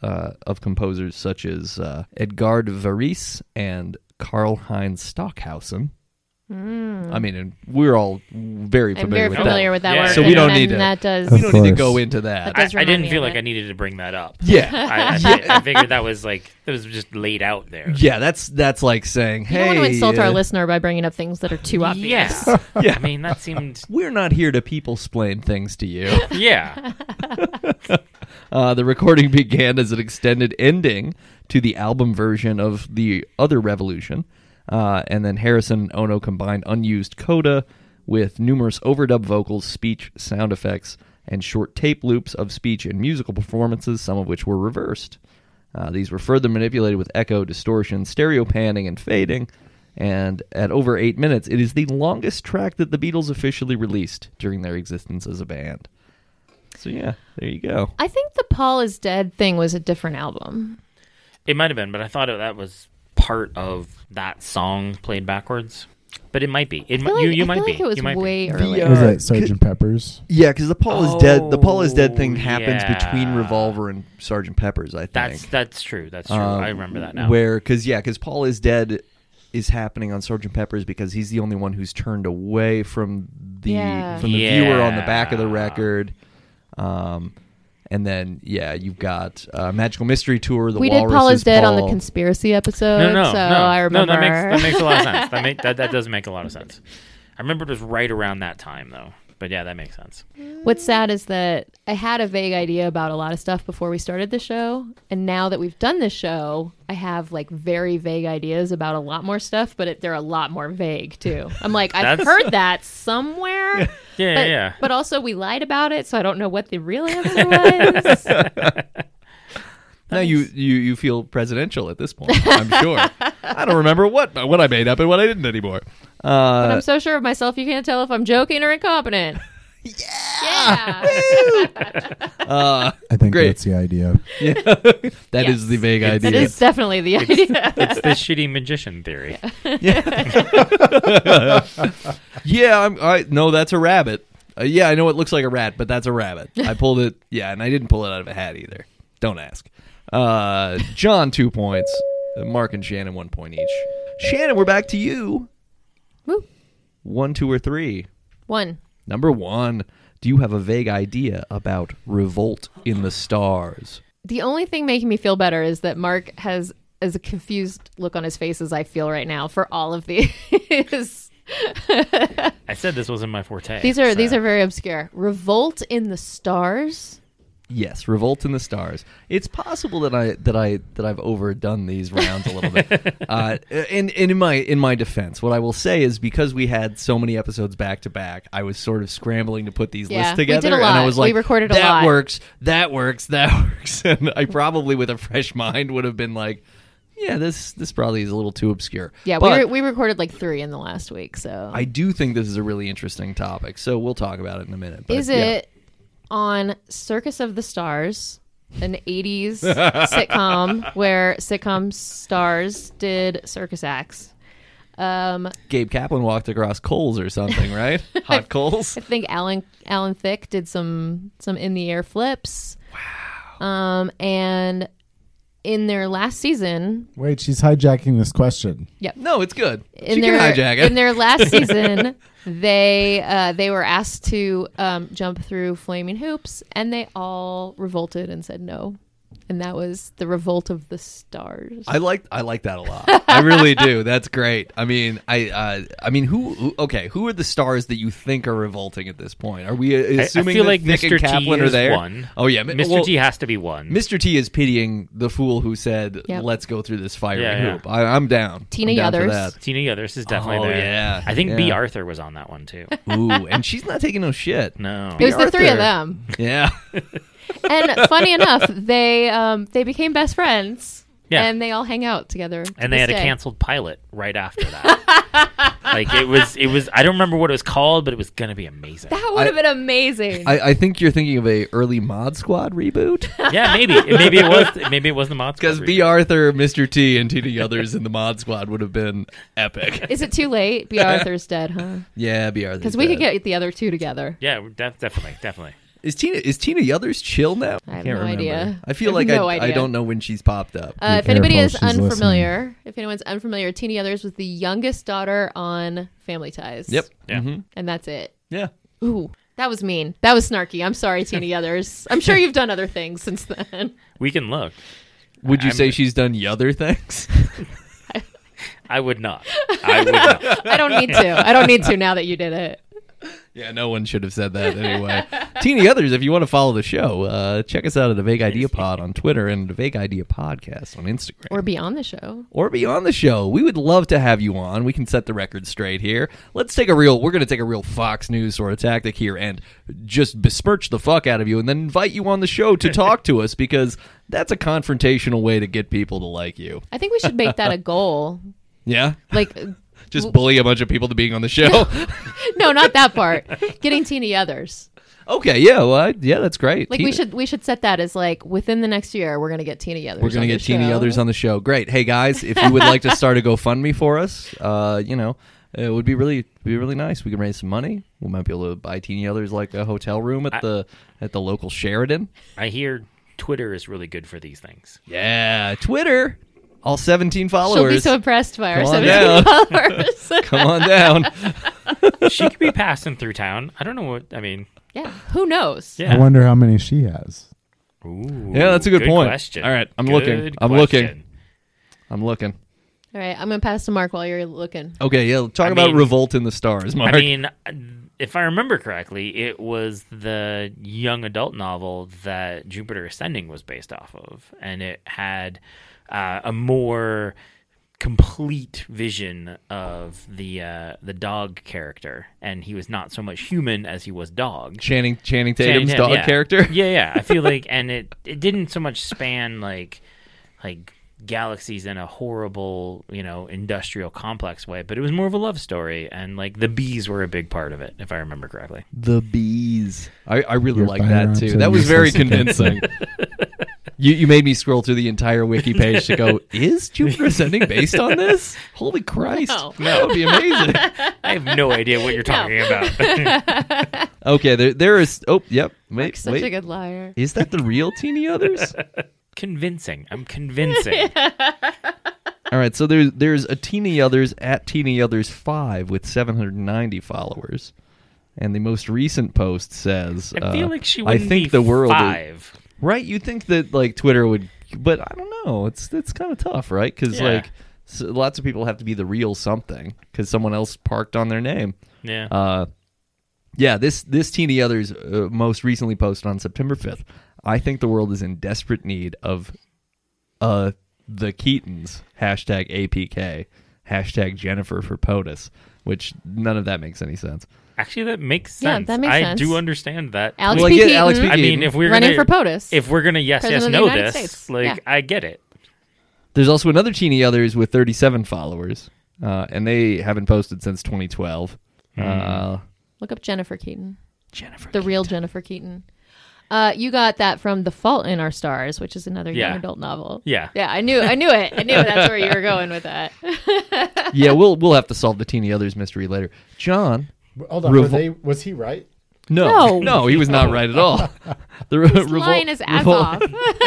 of composers such as Edgard Varese and Karl-Heinz Stockhausen. I mean, and we're all very familiar with that work. So we don't need to. We don't need to go into that. I didn't feel like I needed to bring that up. Yeah, I figured that was like it was just laid out there. Yeah, that's like saying, hey, you don't want to insult our listener by bringing up things that are too obvious. Yeah, I mean that seemed. We're not here to people-splain things to you. Yeah. The recording began as an extended ending to the album version of The Other Revolution. And then Harrison and Ono combined unused coda with numerous overdub vocals, speech, sound effects, and short tape loops of speech and musical performances, some of which were reversed. These were further manipulated with echo, distortion, stereo panning, and fading. And at over 8 minutes, it is the longest track that the Beatles officially released during their existence as a band. So yeah, there you go. I think the Paul is Dead thing was a different album. It might have been, but I thought that was part of that song played backwards. But it might be. You might be. It was way earlier. Was that Sgt. Pepper's? Yeah, because the Paul is Dead. The Paul is Dead thing happens between Revolver and Sgt. Pepper's. I think that's true. That's true. I remember that now. Because Paul is Dead is happening on Sgt. Pepper's because he's the only one who's turned away from the viewer on the back of the record. And then, you've got Magical Mystery Tour, The Walrus did Paul is Dead on the Conspiracy episode, I remember. No, that makes a lot of sense. That does make a lot of sense. I remember it was right around that time, though. But yeah, that makes sense. What's sad is that I had a vague idea about a lot of stuff before we started the show. And now that we've done this show, I have like very vague ideas about a lot more stuff, but they're a lot more vague too. I'm like, I've heard that somewhere. Yeah. But also we lied about it, so I don't know what the real answer was. Now you feel presidential at this point, I'm sure. I don't remember what I made up and what I didn't anymore. But I'm so sure of myself, you can't tell if I'm joking or incompetent. Yeah. I think that's the idea. Yeah. That is the vague idea. That is definitely the idea. It's the shitty magician theory. No, that's a rabbit. I know it looks like a rat, but that's a rabbit. I pulled it. Yeah, and I didn't pull it out of a hat either. Don't ask. John, 2 points. Mark and Shannon, 1 point each. Shannon, we're back to you. Woo. 1, 2, or 3? 1. Number 1. Do you have a vague idea about Revolt in the Stars? The only thing making me feel better is that Mark has as a confused look on his face as I feel right now for all of these. I said this wasn't my forte. These are very obscure. Revolt in the Stars? Yes, Revolt in the Stars. It's possible that I've overdone these rounds a little bit. And in my defense, what I will say is because we had so many episodes back to back, I was sort of scrambling to put these lists together. We did a lot. And I was like, we recorded a lot. That works. And I probably, with a fresh mind, would have been like, yeah, this probably is a little too obscure. Yeah, but we recorded like 3 in the last week, so I do think this is a really interesting topic. So we'll talk about it in a minute. But is it on Circus of the Stars, an 80s sitcom where sitcom stars did circus acts? Gabe Kaplan walked across coals or something, right? Hot coals. I think Alan Thicke did some in the air flips. Wow. And in their last season... Wait, she's hijacking this question. Yep. No, it's good. She can hijack it. In their last season, they were asked to jump through flaming hoops, and they all revolted and said no. And that was the Revolt of the Stars. I like that a lot. I really do. That's great. I mean, who are the stars that you think are revolting at this point? Are we assuming I feel that like Thicke Mr. and Kaplan T are is there? one. Oh yeah, Mr. T has to be one. Mr. T is pitying the fool who said, "Let's go through this fiery hoop." I'm down. Tina Yothers. Tina Yothers is definitely there. Yeah, I think B. Arthur was on that one too. Ooh, and she's not taking no shit. No, it was the 3 of them. Yeah. And funny enough, they became best friends. Yeah. And they all hang out together. And they had a canceled pilot right after that. Like it was I don't remember what it was called, but it was gonna be amazing. That would have been amazing. I think you're thinking of a early Mod Squad reboot. Yeah, maybe it was the Mod Squad. Because B. Arthur, Mr. T, and Tina Yothers in the Mod Squad would have been epic. Is it too late? B. Arthur's dead, huh? Yeah, B. Arthur's because we could get the other 2 together. Yeah, definitely. Is Tina Yothers chill now? I have no idea. I feel like I don't know when she's popped up. If anybody is unfamiliar, if anyone's unfamiliar, Tina Yothers was the youngest daughter on Family Ties. Yep. Yeah. Mm-hmm. And that's it. Yeah. Ooh, that was mean. That was snarky. I'm sorry, Tina Yothers. I'm sure you've done other things since then. We can look. Would you say she's done other things? I would not. I don't need to. I don't need to now that you did it. Yeah, no one should have said that anyway. Tina Yothers, if you want to follow the show, check us out at The Vague Idea Pod on Twitter and The Vague Idea Podcast on Instagram. Or beyond the show. We would love to have you on. We can set the record straight here. We're going to take a real Fox News sort of tactic here and just besmirch the fuck out of you and then invite you on the show to talk to us because that's a confrontational way to get people to like you. I think we should make that a goal. Yeah? Like... Just bully a bunch of people to being on the show? No, not that part. Getting Tina Yothers. Okay, yeah, well, that's great. Like we should set that as like within the next year we're going to get Tina Yothers. We're going to get Tina Yothers on the show. Great. Hey guys, if you would like to start a GoFundMe for us, it would be really nice. We can raise some money. We might be able to buy Tina Yothers like a hotel room at the local Sheraton. I hear Twitter is really good for these things. Yeah, Twitter. All 17 followers. She'll be so impressed by our 17 followers. Come on down. She could be passing through town. I don't know what, I mean. Yeah, who knows? Yeah. I wonder how many she has. Ooh, yeah, that's a good point. Question. All right, I'm looking. All right, I'm going to pass to Mark while you're looking. Okay, yeah, talk about Revolt in the Stars, Mark. I mean, if I remember correctly, it was the young adult novel that Jupiter Ascending was based off of, and it had a more complete vision of the dog character, and he was not so much human as he was dog. Channing Tatum's dog character. Yeah. I feel like, and it didn't so much span like galaxies in a horrible, industrial complex way, but it was more of a love story, and like the bees were a big part of it, if I remember correctly. The bees. I really like that too. That was very convincing. You made me scroll through the entire wiki page to go, is Jupiter Ascending based on this? Holy Christ. No. That would be amazing. I have no idea what you're talking about. Okay, there is... Oh, yep. Mark's such a good liar. Is that the real Tina Yothers? Convincing. I'm convincing. All right, so there's a Tina Yothers at Tina Yothers 5 with 790 followers. And the most recent post says... I feel like she wouldn't be the world 5. Right, you'd think that like Twitter would, but I don't know. It's kind of tough, right? Because lots of people have to be the real something because someone else parked on their name. Yeah. This Tina Yothers most recently posted on September 5th. I think the world is in desperate need of the Keatons #APK #Jennifer for POTUS, which none of that makes any sense. Actually, that makes sense. Yeah, that makes sense. I do understand that. Alex P. Keaton. I mean, if we're running for POTUS, if we're gonna yes no this, States. I get it. There's also another Tina Yothers with 37 followers, and they haven't posted since 2012. Look up Jennifer Keaton. The real Jennifer Keaton. You got that from The Fault in Our Stars, which is another young adult novel. Yeah. I knew it. I knew that's where you were going with that. Yeah, we'll have to solve the Tina Yothers mystery later. John. Hold on, was he right? No, he was not right at all. He's lying his ass off.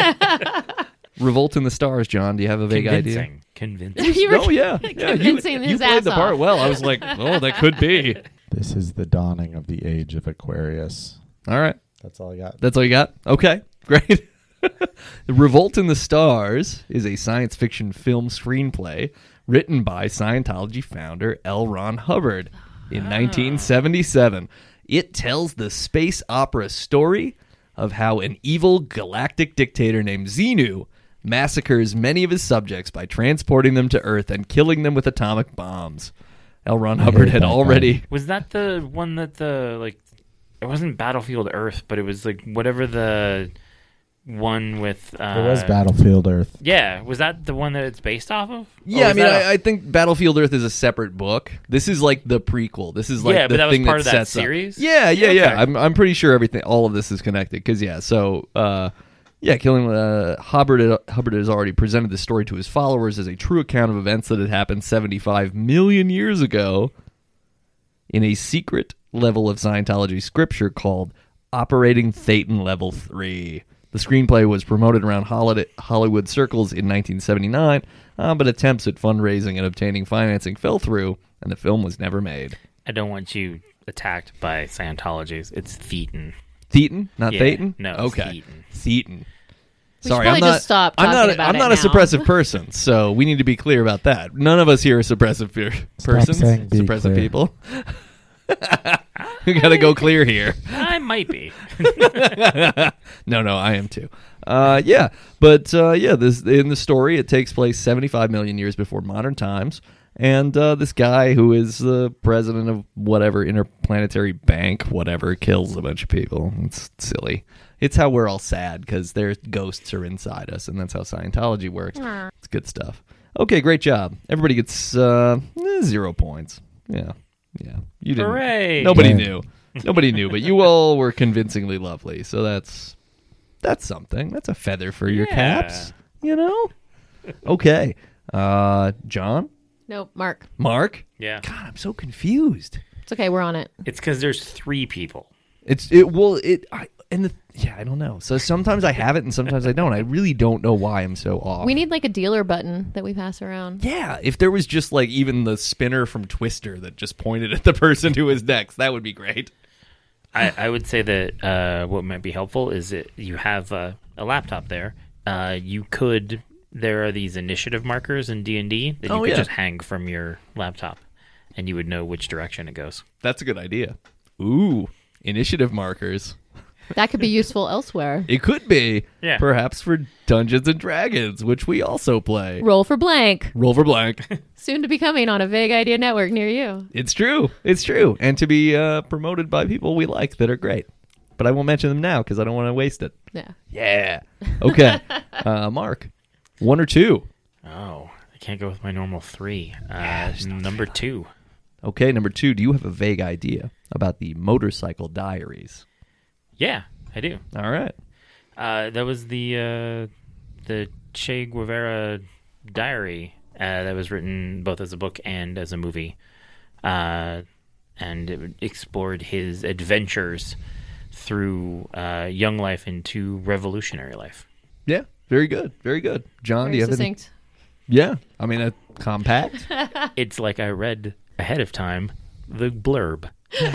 Revolt in the Stars, John. Do you have a vague idea? Convincing. Yeah. Convincing you his played ass the part off. well. I was like, oh, that could be. This is the dawning of the age of Aquarius. All right. That's all I got. That's all you got? Okay, great. Revolt in the Stars is a science fiction film screenplay written by Scientology founder L. Ron Hubbard in 1977. It tells the space opera story of how an evil galactic dictator named Xenu massacres many of his subjects by transporting them to Earth and killing them with atomic bombs. L. Ron Hubbard had already... Was that the one that it wasn't Battlefield Earth, but it was like whatever the one with... it was Battlefield Earth. Yeah, was that the one that it's based off of? Yeah, I mean, I think Battlefield Earth is a separate book. This is like the prequel. This is like the that thing was part that of that sets up. series? Yeah. Okay. I'm pretty sure all of this is connected. Because, killing Hubbard has already presented the story to his followers as a true account of events that had happened 75 million years ago in a secret level of Scientology scripture called Operating Thetan Level 3. The screenplay was promoted around Hollywood circles in 1979, but attempts at fundraising and obtaining financing fell through, and the film was never made. I don't want you attacked by Scientologies. It's Thetan. Thetan? Not Thetan? No, okay. Thetan. Sorry, I'm not. Stop I'm not a now. suppressive person, so we need to be clear about that. None of us here are suppressive persons. Suppressive people. We got to go clear here. I might be. No, I am too. This in the story, it takes place 75 million years before modern times, and this guy who is the president of whatever interplanetary bank, whatever, kills a bunch of people. It's silly. It's how we're all sad because their ghosts are inside us, and that's how Scientology works. It's good stuff. Okay, great job. Everybody gets 0 points. Yeah. You didn't. Hooray! Nobody knew. Nobody knew, but you all were convincingly lovely. So that's something. That's a feather for your caps. You know? Okay. John? Nope, Mark. Mark? Yeah. God, I'm so confused. It's okay, we're on it. It's because there's 3 people. I don't know. So sometimes I have it and sometimes I don't. I really don't know why I'm so off. We need like a dealer button that we pass around. Yeah, if there was just like even the spinner from Twister that just pointed at the person who was next, that would be great. I would say that what might be helpful is that you have a laptop there. There are these initiative markers in D&D that you could just hang from your laptop, and you would know which direction it goes. That's a good idea. Ooh, initiative markers. That could be useful elsewhere. It could be. Yeah. Perhaps for Dungeons and Dragons, which we also play. Roll for blank. Roll for blank. Soon to be coming on a Vague Idea Network near you. It's true. And to be promoted by people we like that are great. But I won't mention them now because I don't want to waste it. Yeah. Okay. Mark, 1 or 2? Oh, I can't go with my normal 3. Number 2. Okay, number 2. Do you have a vague idea about the Motorcycle Diaries? Yeah, I do. All right. That was the Che Guevara diary that was written both as a book and as a movie, and it explored his adventures through young life into revolutionary life. Yeah, very good, very good. John, Very do you have succinct. Yeah, I mean a compact. It's like I read ahead of time the blurb.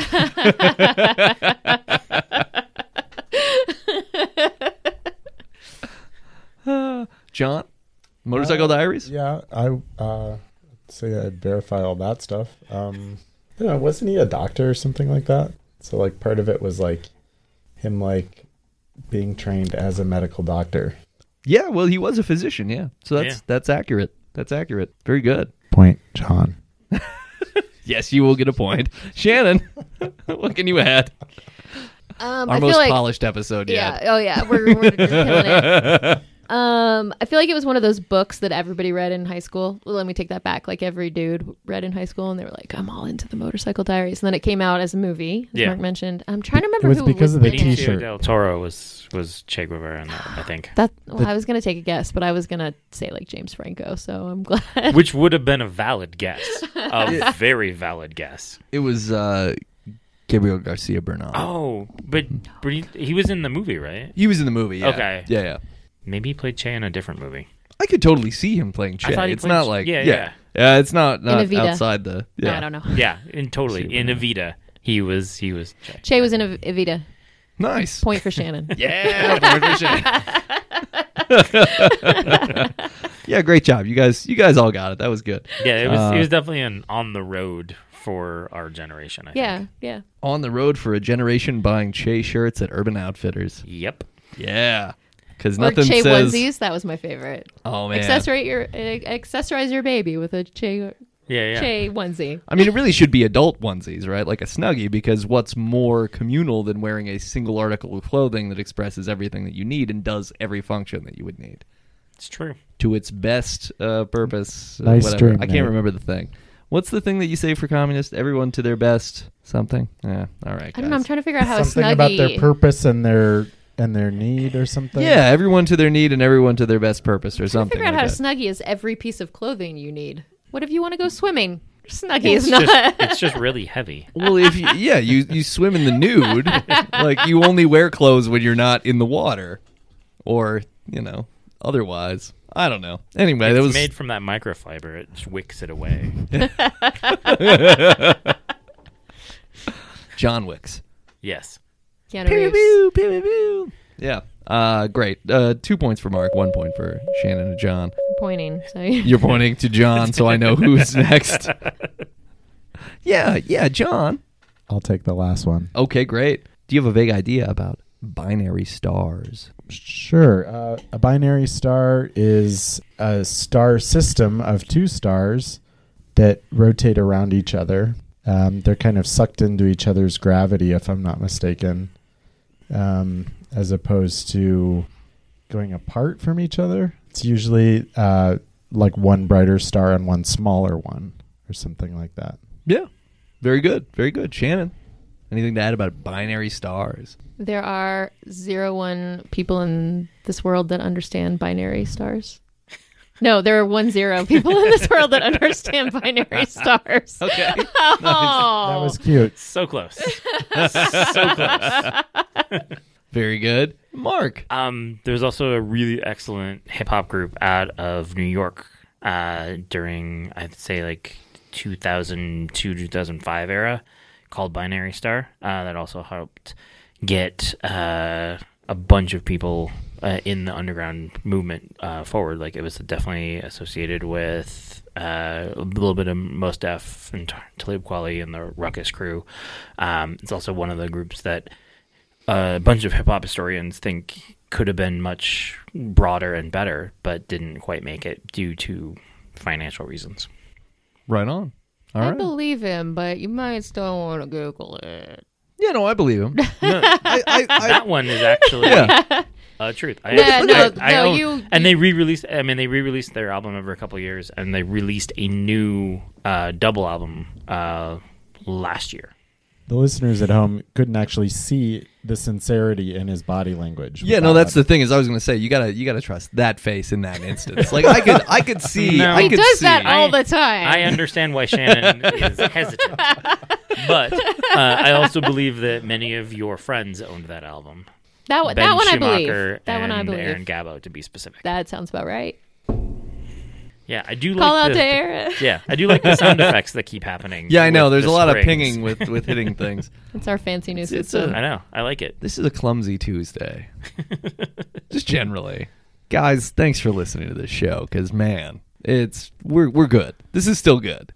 John, Motorcycle Diaries? Yeah, I say I verify all that stuff. Wasn't he a doctor or something like that? So like part of it was like him like being trained as a medical doctor. Yeah, well, he was a physician. Yeah, so that's accurate. That's accurate. Very good. Point, John. Yes, you will get a point. Shannon, what can you add? Our most polished episode yet. Yeah. Oh, yeah. We're just killing it. I feel like it was one of those books that everybody read in high school. Well, let me take that back. Like every dude read in high school, and they were like, "I'm all into the Motorcycle Diaries." And then it came out as a movie, as Mark mentioned. I'm trying to remember it was who because was of the in it. T-shirt. Del Toro was Che Guevara in that, I think. I was gonna take a guess, but I was gonna say like James Franco. So I'm glad. Which would have been a valid guess, a very valid guess. It was Gabriel Garcia Bernal. Oh, but he was in the movie, right? He was in the movie. Yeah. Okay. Yeah. Maybe he played Che in a different movie. I could totally see him playing Che. It's not like yeah. It's not Evita. outside the. Yeah. No, I don't know. Yeah, in Evita, he was Che. Che was in Evita. Nice. Point for Shannon. Yeah, point for Shannon. Yeah, great job. You guys all got it. That was good. Yeah, it was definitely on the road for our generation, I think. Yeah. On the road for a generation buying Che shirts at Urban Outfitters. Yep. Yeah. Because Or nothing Che says onesies. That was my favorite. Oh man. Accessorize your baby with a Che onesie. I mean, it really should be adult onesies, right? Like a Snuggie, because what's more communal than wearing a single article of clothing that expresses everything that you need and does every function that you would need? It's true. To its best purpose. Nice whatever. string, I can't mate. remember the thing. What's the thing that you say for communists? Everyone to their best something? Yeah, all right, guys. I don't know. I'm trying to figure out how Something a Snuggie... about their purpose and their need or something. Yeah, everyone to their need and everyone to their best purpose or something. Figure out like how that. a Snuggie is every piece of clothing you need. What if you want to go swimming? Snuggie is not. It's just really heavy. Well, if you swim in the nude, like you only wear clothes when you're not in the water, or otherwise. I don't know. Anyway, It's that was made from that microfiber. It just wicks it away. John Wicks. Yes. Keanu Reeves. Pew. Yeah. Great. 2 points for Mark, 1 point for Shannon and John. I'm pointing. So You're pointing to John, so I know who's next. Yeah, John. I'll take the last one. Okay, great. Do you have a vague idea about binary stars? Sure. A binary star is a star system of two stars that rotate around each other. They're kind of sucked into each other's gravity, if I'm not mistaken, as opposed to going apart from each other. It's usually like one brighter star and one smaller one or something like that. Yeah. Very good. Very good. Shannon, anything to add about binary stars? there are 0-1 people in this world that understand binary stars. No, there are 1-0 people in this world that understand binary stars. Okay. Oh. That was cute. So close. So close. Very good. Mark. There's also a really excellent hip hop group out of New York during, I'd say, like 2002, 2005 era called Binary Star that also helped get a bunch of people in the underground movement forward. Like, it was definitely associated with a little bit of Mos Def and Talib Kweli and the Ruckus crew. It's also one of the groups that a bunch of hip-hop historians think could have been much broader and better, but didn't quite make it due to financial reasons. Right on. All I right. believe him, but you might still want to Google it. Yeah, no, I believe him. No, That one is actually truth. And they re-released. I mean, they re-released their album over a couple of years, and they released a new double album last year. The listeners at home couldn't actually see the sincerity in his body language. Yeah, no, that's the thing. Is I was going to say you gotta trust that face in that instance. Like I could see. No. He does that all the time. I understand why Shannon is hesitant, but I also believe that many of your friends owned that album. That one I believe. That one I and believe. Aaron Gabbo, to be specific. That sounds about right. Yeah, I do Call like out to Aaron. Yeah, I do like the sound effects that keep happening. Yeah, I know. with There's the a lot of springs. pinging with hitting things. It's our fancy new It's system. I know. I like it. This is a clumsy Tuesday. Just generally. Guys, thanks for listening to this show, because, man, we're good. This is still good.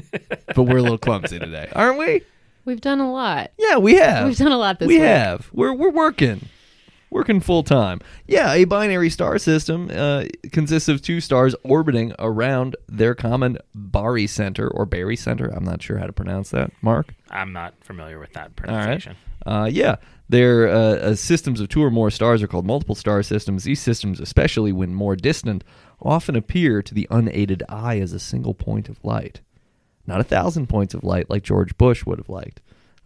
But we're a little clumsy today, aren't we? We've done a lot. Yeah, we have. We've done a lot this week. We have. We're working full time. Yeah, a binary star system consists of two stars orbiting around their common barycenter or barycenter. I'm not sure how to pronounce that. Mark? I'm not familiar with that pronunciation. Yeah, they're systems of two or more stars are called multiple star systems. These systems, especially when more distant, often appear to the unaided eye as a single point of light. Not 1,000 points of light like George Bush would have liked.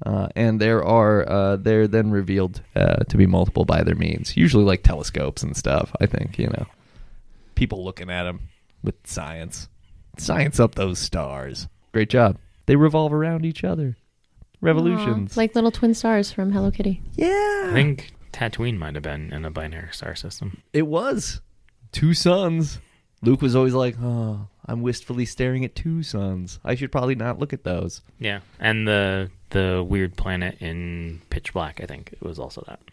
And they're then revealed to be multiple by their means, usually like telescopes and stuff. I think, people looking at them with science up those stars. Great job. They revolve around each other. Revolutions. Aww, like little twin stars from Hello Kitty. Yeah. I think Tatooine might have been in a binary star system. It was. Two suns. Luke was always like, oh, I'm wistfully staring at two suns. I should probably not look at those. Yeah, and the weird planet in Pitch Black, I think it was also that.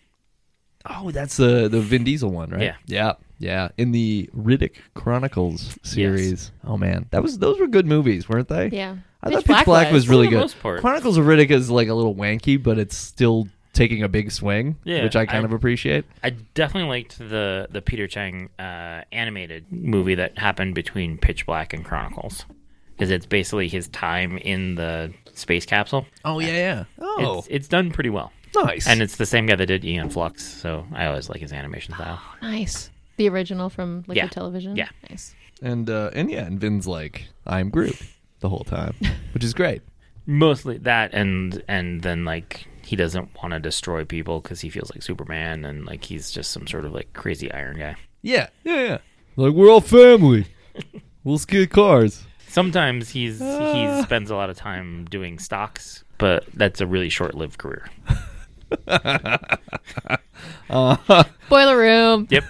Oh, that's the Vin Diesel one, right? Yeah. In the Riddick Chronicles series. Yes. Oh man, those were good movies, weren't they? Yeah. I thought Pitch Black was really good. Most part. Chronicles of Riddick is like a little wanky, but it's still taking a big swing, which I kind of appreciate. I definitely liked the Peter Chang animated movie that happened between Pitch Black and Chronicles, because it's basically his time in the space capsule. Oh yeah. Oh, it's done pretty well. Nice. And it's the same guy that did Aeon Flux, so I always like his animation style. Oh, nice. The original from Liquid Television. Yeah. Nice. And Vin's like, I'm Groot the whole time, which is great. Mostly that, and then like he doesn't want to destroy people because he feels like Superman, and like he's just some sort of like crazy Iron guy. Yeah. Like, we're all family. We'll skid cars. Sometimes he spends a lot of time doing stocks, but that's a really short-lived career. Boiler room. Yep.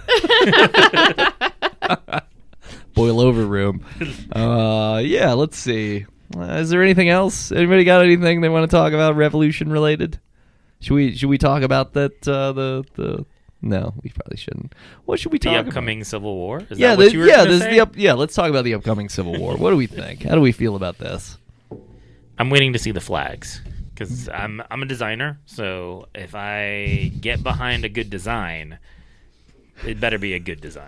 Boil over room. Yeah, let's see. Is there anything else? Anybody got anything they want to talk about Revolution related? Should we talk about that? No, we probably shouldn't. What should we talk about? The upcoming Civil War? Is that what you were going to say? Let's talk about the upcoming Civil War. What do we think? How do we feel about this? I'm waiting to see the flags because I'm a designer. So if I get behind a good design, it better be a good design.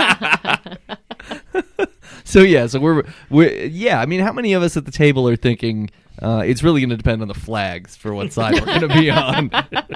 So we're I mean, how many of us at the table are thinking it's really going to depend on the flags for what side we're going to be on?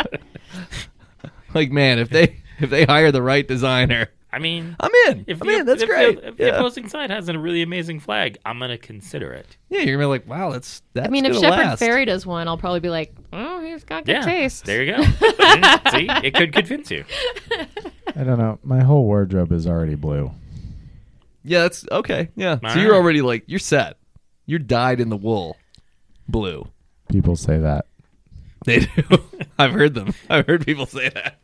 Like, man, if they hire the right designer, I mean, I'm in. That's great. If the opposing side has a really amazing flag, I'm going to consider it. Yeah, you're going to be like, wow, that's I mean, if Shepard last. Fairey does one, I'll probably be like, oh, he's got good taste. There you go. See, it could convince you. I don't know. My whole wardrobe is already blue. Yeah, that's okay. Yeah. All so you're right. already like, you're set. You're dyed in the wool blue. People say that. They do. I've heard them. I've heard people say that.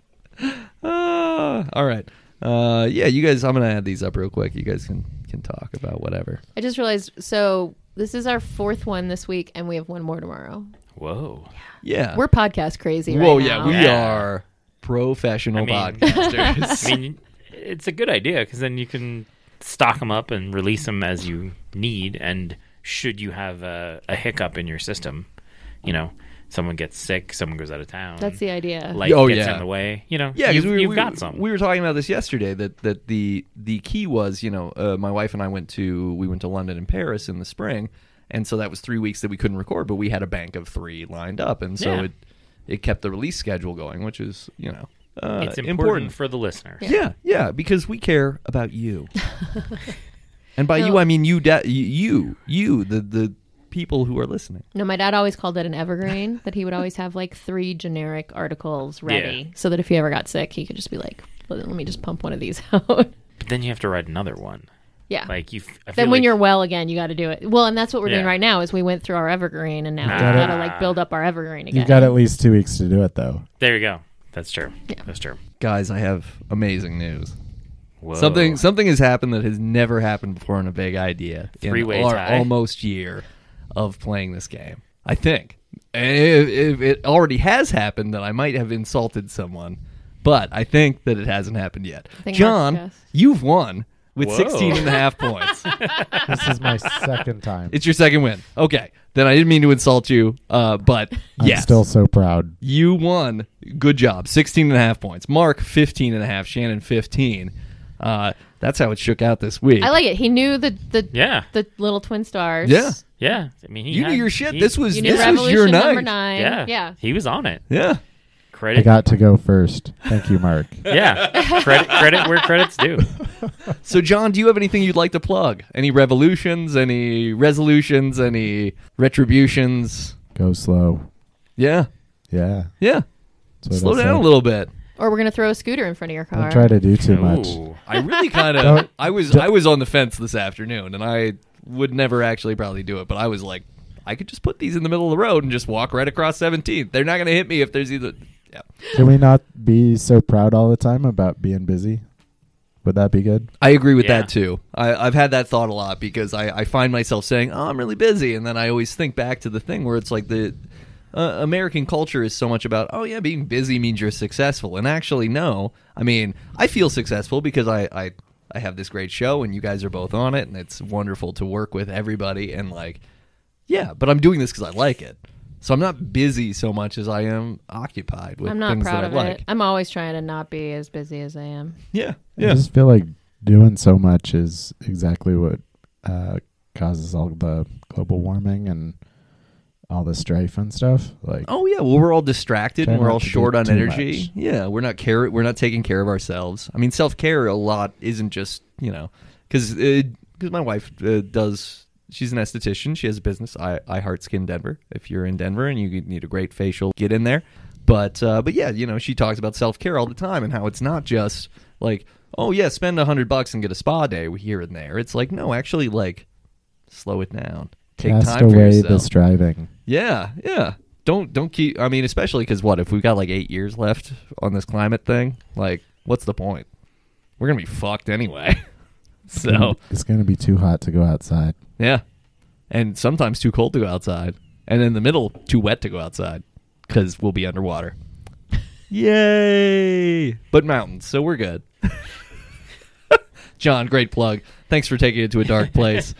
All right. Yeah, you guys, I'm going to add these up real quick. You guys can talk about whatever. I just realized, so this is our 4th one this week, and we have one more tomorrow. Whoa. Yeah. We're podcast crazy right Whoa, now. yeah, we are professional podcasters. I mean, it's a good idea because then you can stock them up and release them as you need. And should you have a hiccup in your system, someone gets sick, someone goes out of town. That's the idea. Life gets in the way. Yeah, you've got some. We were talking about this yesterday. That the key was, my wife and I went to London and Paris in the spring, and so that was 3 weeks that we couldn't record, but we had a bank of 3 lined up, and so it kept the release schedule going, which is it's important for the listener. Yeah, because we care about you, and by you I mean you, the people who are listening. No, my dad always called it an evergreen, that he would always have like 3 generic articles ready so that if he ever got sick, he could just be like, let me just pump one of these out. But then you have to write another one. Yeah. Then when you're well again, you got to do it. Well, and that's what we're doing right now is we went through our evergreen and now we got to build up our evergreen again. You've got at least 2 weeks to do it, though. There you go. That's true. Yeah. That's true. Guys, I have amazing news. Whoa. Something has happened that has never happened before in a big idea. Three-way in our tie. almost year of playing this game. I think. If it already has happened, then I might have insulted someone. But I think that it hasn't happened yet. John, you've won with 16.5 points. This is my second time. It's your second win. Okay. Then I didn't mean to insult you, but yes. I'm still so proud. You won. Good job. 16.5 points. Mark, 15.5. Shannon, 15. That's how it shook out this week. I like it. He knew the little twin stars. Yeah. Yeah. I mean, you knew your shit. This was your Revolution night. Number 9. Yeah. He was on it. Yeah. Credit. I got to go first. Thank you, Mark. Yeah. Credit where credit's due. So, John, do you have anything you'd like to plug? Any revolutions? Any resolutions? Any retributions? Go slow. Yeah. Yeah. Yeah. Slow down a little bit. Or we're going to throw a scooter in front of your car. Don't try to do too much. I really kind of... I was on the fence this afternoon, and I would never actually probably do it, but I was like, I could just put these in the middle of the road and just walk right across 17th. They're not going to hit me if there's either... Yeah. Can we not be so proud all the time about being busy? Would that be good? I agree with that, too. I've had that thought a lot because I find myself saying, oh, I'm really busy, and then I always think back to the thing where it's like the... American culture is so much about, oh, yeah, being busy means you're successful. And actually, no. I mean, I feel successful because I have this great show and you guys are both on it and it's wonderful to work with everybody. And, like, yeah, but I'm doing this because I like it. So I'm not busy so much as I am occupied with I'm not things proud that I of like. it. I'm always trying to not be as busy as I am. Yeah. I just feel like doing so much is exactly what causes all the global warming and all the strife and stuff. Like, oh yeah, well, we're all distracted and we're all short on energy. Much. Yeah, we're not taking care of ourselves. I mean, self-care a lot isn't just, because my wife does. She's an esthetician. She has a business, I Heart Skin Denver. If you're in Denver and you need a great facial, get in there. But yeah, she talks about self-care all the time and how it's not just like, oh yeah, spend $100 and get a spa day here and there. It's like, no, actually, like, slow it down. Take Cast time for away yourself. the striving. Yeah. Don't keep. I mean, especially because if we've got like 8 years left on this climate thing, like, what's the point? We're gonna be fucked anyway. So it's gonna be too hot to go outside. yeah, and sometimes too cold to go outside, and in the middle, too wet to go outside because we'll be underwater. Yay! But mountains, so we're good. John, great plug. Thanks for taking it to a dark place.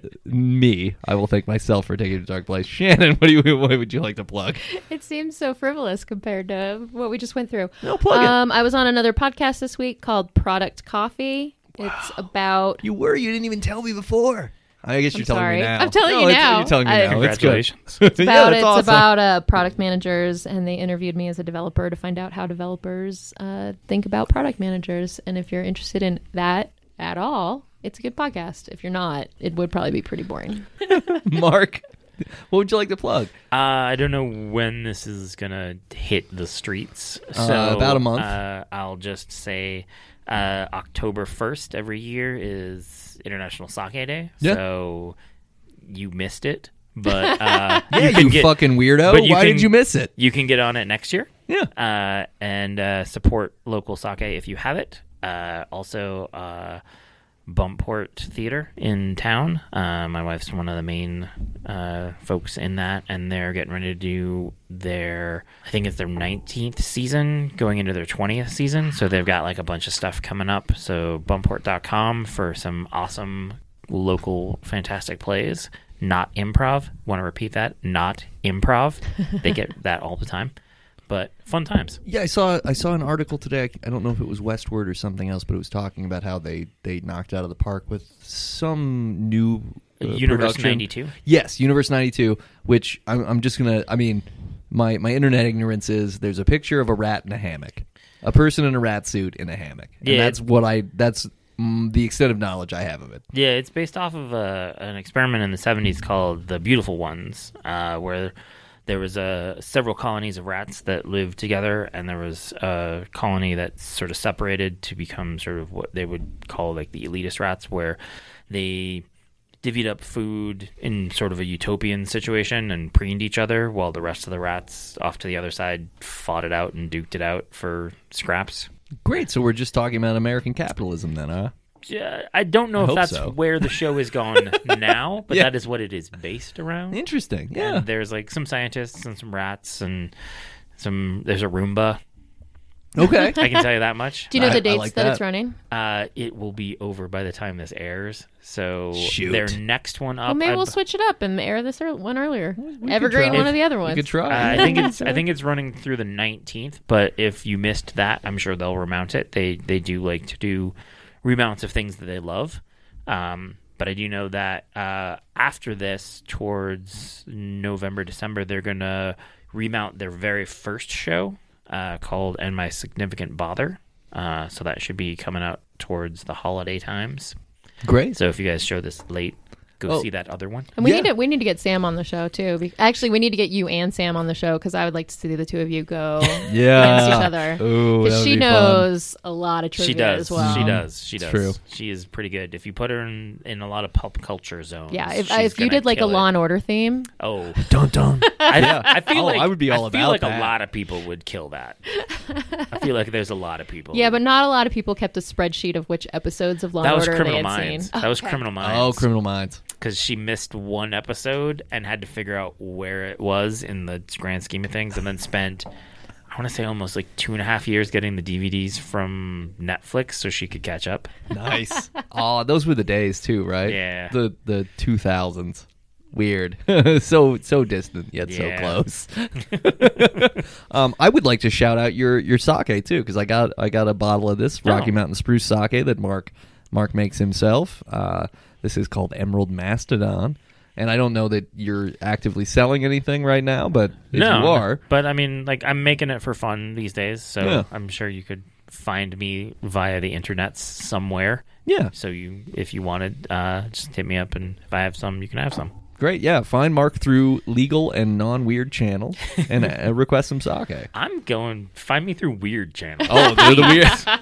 I will thank myself for taking it to a dark place. Shannon, what would you like to plug? It seems so frivolous compared to what we just went through. No, plug it. I was on another podcast this week called Product Coffee. Wow. It's about... You didn't even tell me before. I guess you're telling me now. I'm telling you now. You're telling me now. Congratulations. It's about product managers, and they interviewed me as a developer to find out how developers think about product managers. And if you're interested in that at all, it's a good podcast. If you're not, it would probably be pretty boring. Mark, what would you like to plug? I don't know when this is going to hit the streets. So about a month. I'll just say October 1st every year is International Sake Day. Yeah. So you missed it. But you fucking weirdo. Why did you miss it? You can get on it next year. Yeah. And support local sake if you have it. Also, Bumport Theater in town. My wife's one of the main folks in that, and they're getting ready to do I think it's their 19th season, going into their 20th season. So they've got like a bunch of stuff coming up. So bumport.com for some awesome local fantastic plays. Not improv. Want to repeat that? Not improv. They get that all the time. But fun times. Yeah, I saw an article today. I don't know if it was Westward or something else, but it was talking about how they knocked out of the park with some new Universe production. 92. Yes, Universe 92. Which I'm just gonna. I mean, my internet ignorance is there's a picture of a rat in a hammock, a person in a rat suit in a hammock, and that's the extent of knowledge I have of it. Yeah, it's based off of an experiment in the 70s called The Beautiful Ones, where there was several colonies of rats that lived together, and there was a colony that sort of separated to become sort of what they would call like the elitist rats, where they divvied up food in sort of a utopian situation and preened each other, while the rest of the rats off to the other side fought it out and duked it out for scraps. Great, so we're just talking about American capitalism then, huh? I don't know if that's so. where the show is going now, but that is what it is based around. Interesting, yeah. And there's like some scientists and some rats and there's a Roomba. Okay. I can tell you that much. Do you know the dates that it's running? It will be over by the time this airs. So Shoot. their next one up. Well, maybe we'll switch it up and air this one earlier. We Evergreen, could one of the other ones. We could try. I think it's running through the 19th. But if you missed that, I'm sure they'll remount it. They do like to do remounts of things that they love. But I do know that after this, towards November, December, they're going to remount their very first show called And My Significant Bother. So that should be coming out towards the holiday times. Great. So if you guys show this late, go see that other one. And we need to get Sam on the show too. Actually, we need to get you and Sam on the show because I would like to see the two of you go against each other. Because she knows a lot of trivia as well. She does. True. She is pretty good. If you put her in a lot of pop culture zones. Yeah, if you did like a Law and Order theme. Oh, dun. I feel like I would be all about about that. that. A lot of people would kill that. I feel like there's a lot of people. Yeah, but not a lot of people kept a spreadsheet of which episodes of Law and Order they had seen. That was Criminal Minds. Oh, Criminal Minds. Because she missed one episode and had to figure out where it was in the grand scheme of things, and then spent, I want to say, almost like 2.5 years getting the DVDs from Netflix so she could catch up. Nice. Oh, those were the days too, right? Yeah. The 2000s. Weird. so distant yet so close. I would like to shout out your sake too, because I got a bottle of this Rocky Mountain Spruce sake that Mark makes himself. This is called Emerald Mastodon. And I don't know that you're actively selling anything right now, but if you are. But I mean, like, I'm making it for fun these days, so I'm sure you could find me via the internet somewhere. Yeah. So if you wanted, just hit me up, and if I have some, you can have some. Great, yeah. Find Mark through legal and non-weird channels and request some sake. Find me through weird channels. Oh, they're the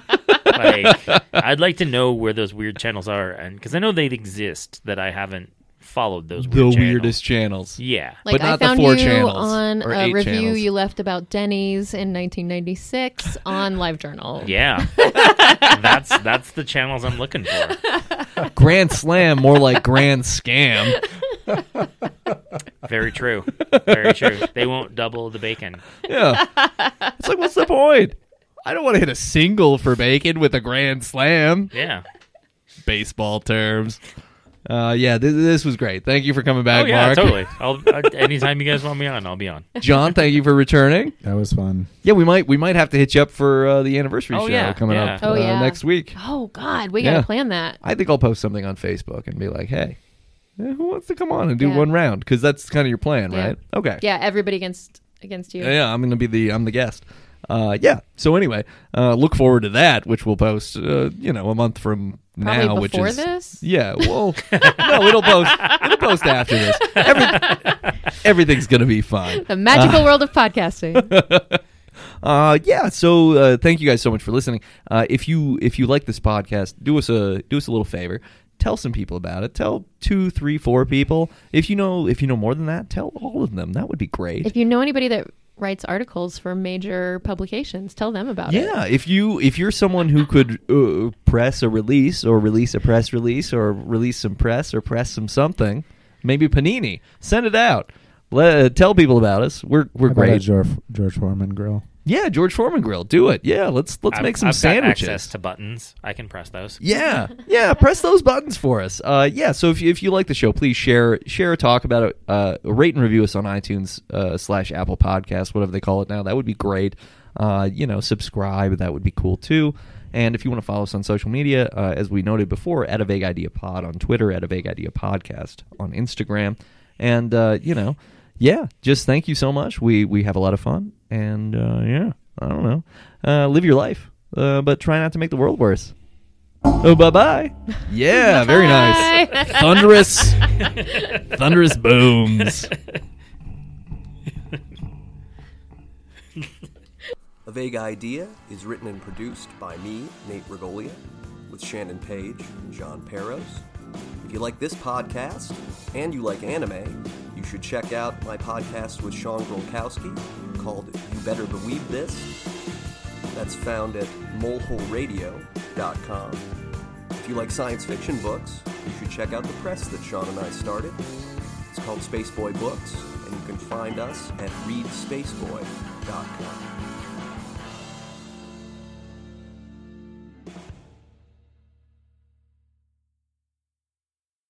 weird. I'd like to know where those weird channels are, and because I know they exist that I haven't followed those the weird weirdest channels. Yeah. Like, but not I found the 4 you channels on or a 8 review channels. you left about Denny's in 1996 on LiveJournal. Yeah. That's the channels I'm looking for. Grand Slam, more like Grand Scam. Very true. Very true. They won't double the bacon. Yeah. It's like, what's the point? I don't want to hit a single for bacon with a Grand Slam. Yeah. Baseball terms. Yeah, this was great. Thank you for coming back, Oh, yeah, Mark. totally. Anytime you guys want me on, I'll be on. John, thank you for returning. That was fun. Yeah, we might have to hit you up for the anniversary Oh, show yeah, coming yeah. up Oh, yeah. next week. Oh, God. We got to Yeah. plan that. I think I'll post something on Facebook and be like, hey, who wants to come on and do Yeah. one round? Because that's kind of your plan, Yeah. right? Okay. Yeah, everybody against you. Yeah, I'm the guest. Yeah. So anyway, look forward to that, which we'll post, a month from Probably now, before which is this? Yeah. Well, no, it'll post after this. Everything's gonna be fine. The magical world of podcasting. Yeah. So thank you guys so much for listening. If you like this podcast, do us a little favor. Tell some people about it. Tell 2, 3, 4 people. If you know more than that, tell all of them. That would be great. If you know anybody that writes articles for major publications, tell them about it. Yeah, if you're someone who could press a release or release a press release or release some press or press some something, maybe Panini, send it out. Tell people about us. We're How about great. a George Foreman grill. Yeah, George Foreman grill. Do it. Yeah, let's make some I've sandwiches. got access to buttons. I can press those. Yeah, press those buttons for us. Yeah, so if you like the show, please share, talk about it, rate and review us on iTunes / Apple Podcasts, whatever they call it now. That would be great. Subscribe. That would be cool too. And if you want to follow us on social media, as we noted before, at A Vague Idea Pod on Twitter, at A Vague Idea Podcast on Instagram, and yeah, just thank you so much. We have a lot of fun, and yeah, I don't know, live your life, but try not to make the world worse. Oh, bye-bye. Yeah, very nice. Thunderous booms. A Vague Idea is written and produced by me, Nate Regolia, with Shannon Page and John Peros. If you like this podcast and you like anime, you should check out my podcast with Sean Grolkowski called You Better Believe This. That's found at molehuleradio.com. If you like science fiction books, you should check out the press that Sean and I started. It's called Spaceboy Books, and you can find us at readspaceboy.com.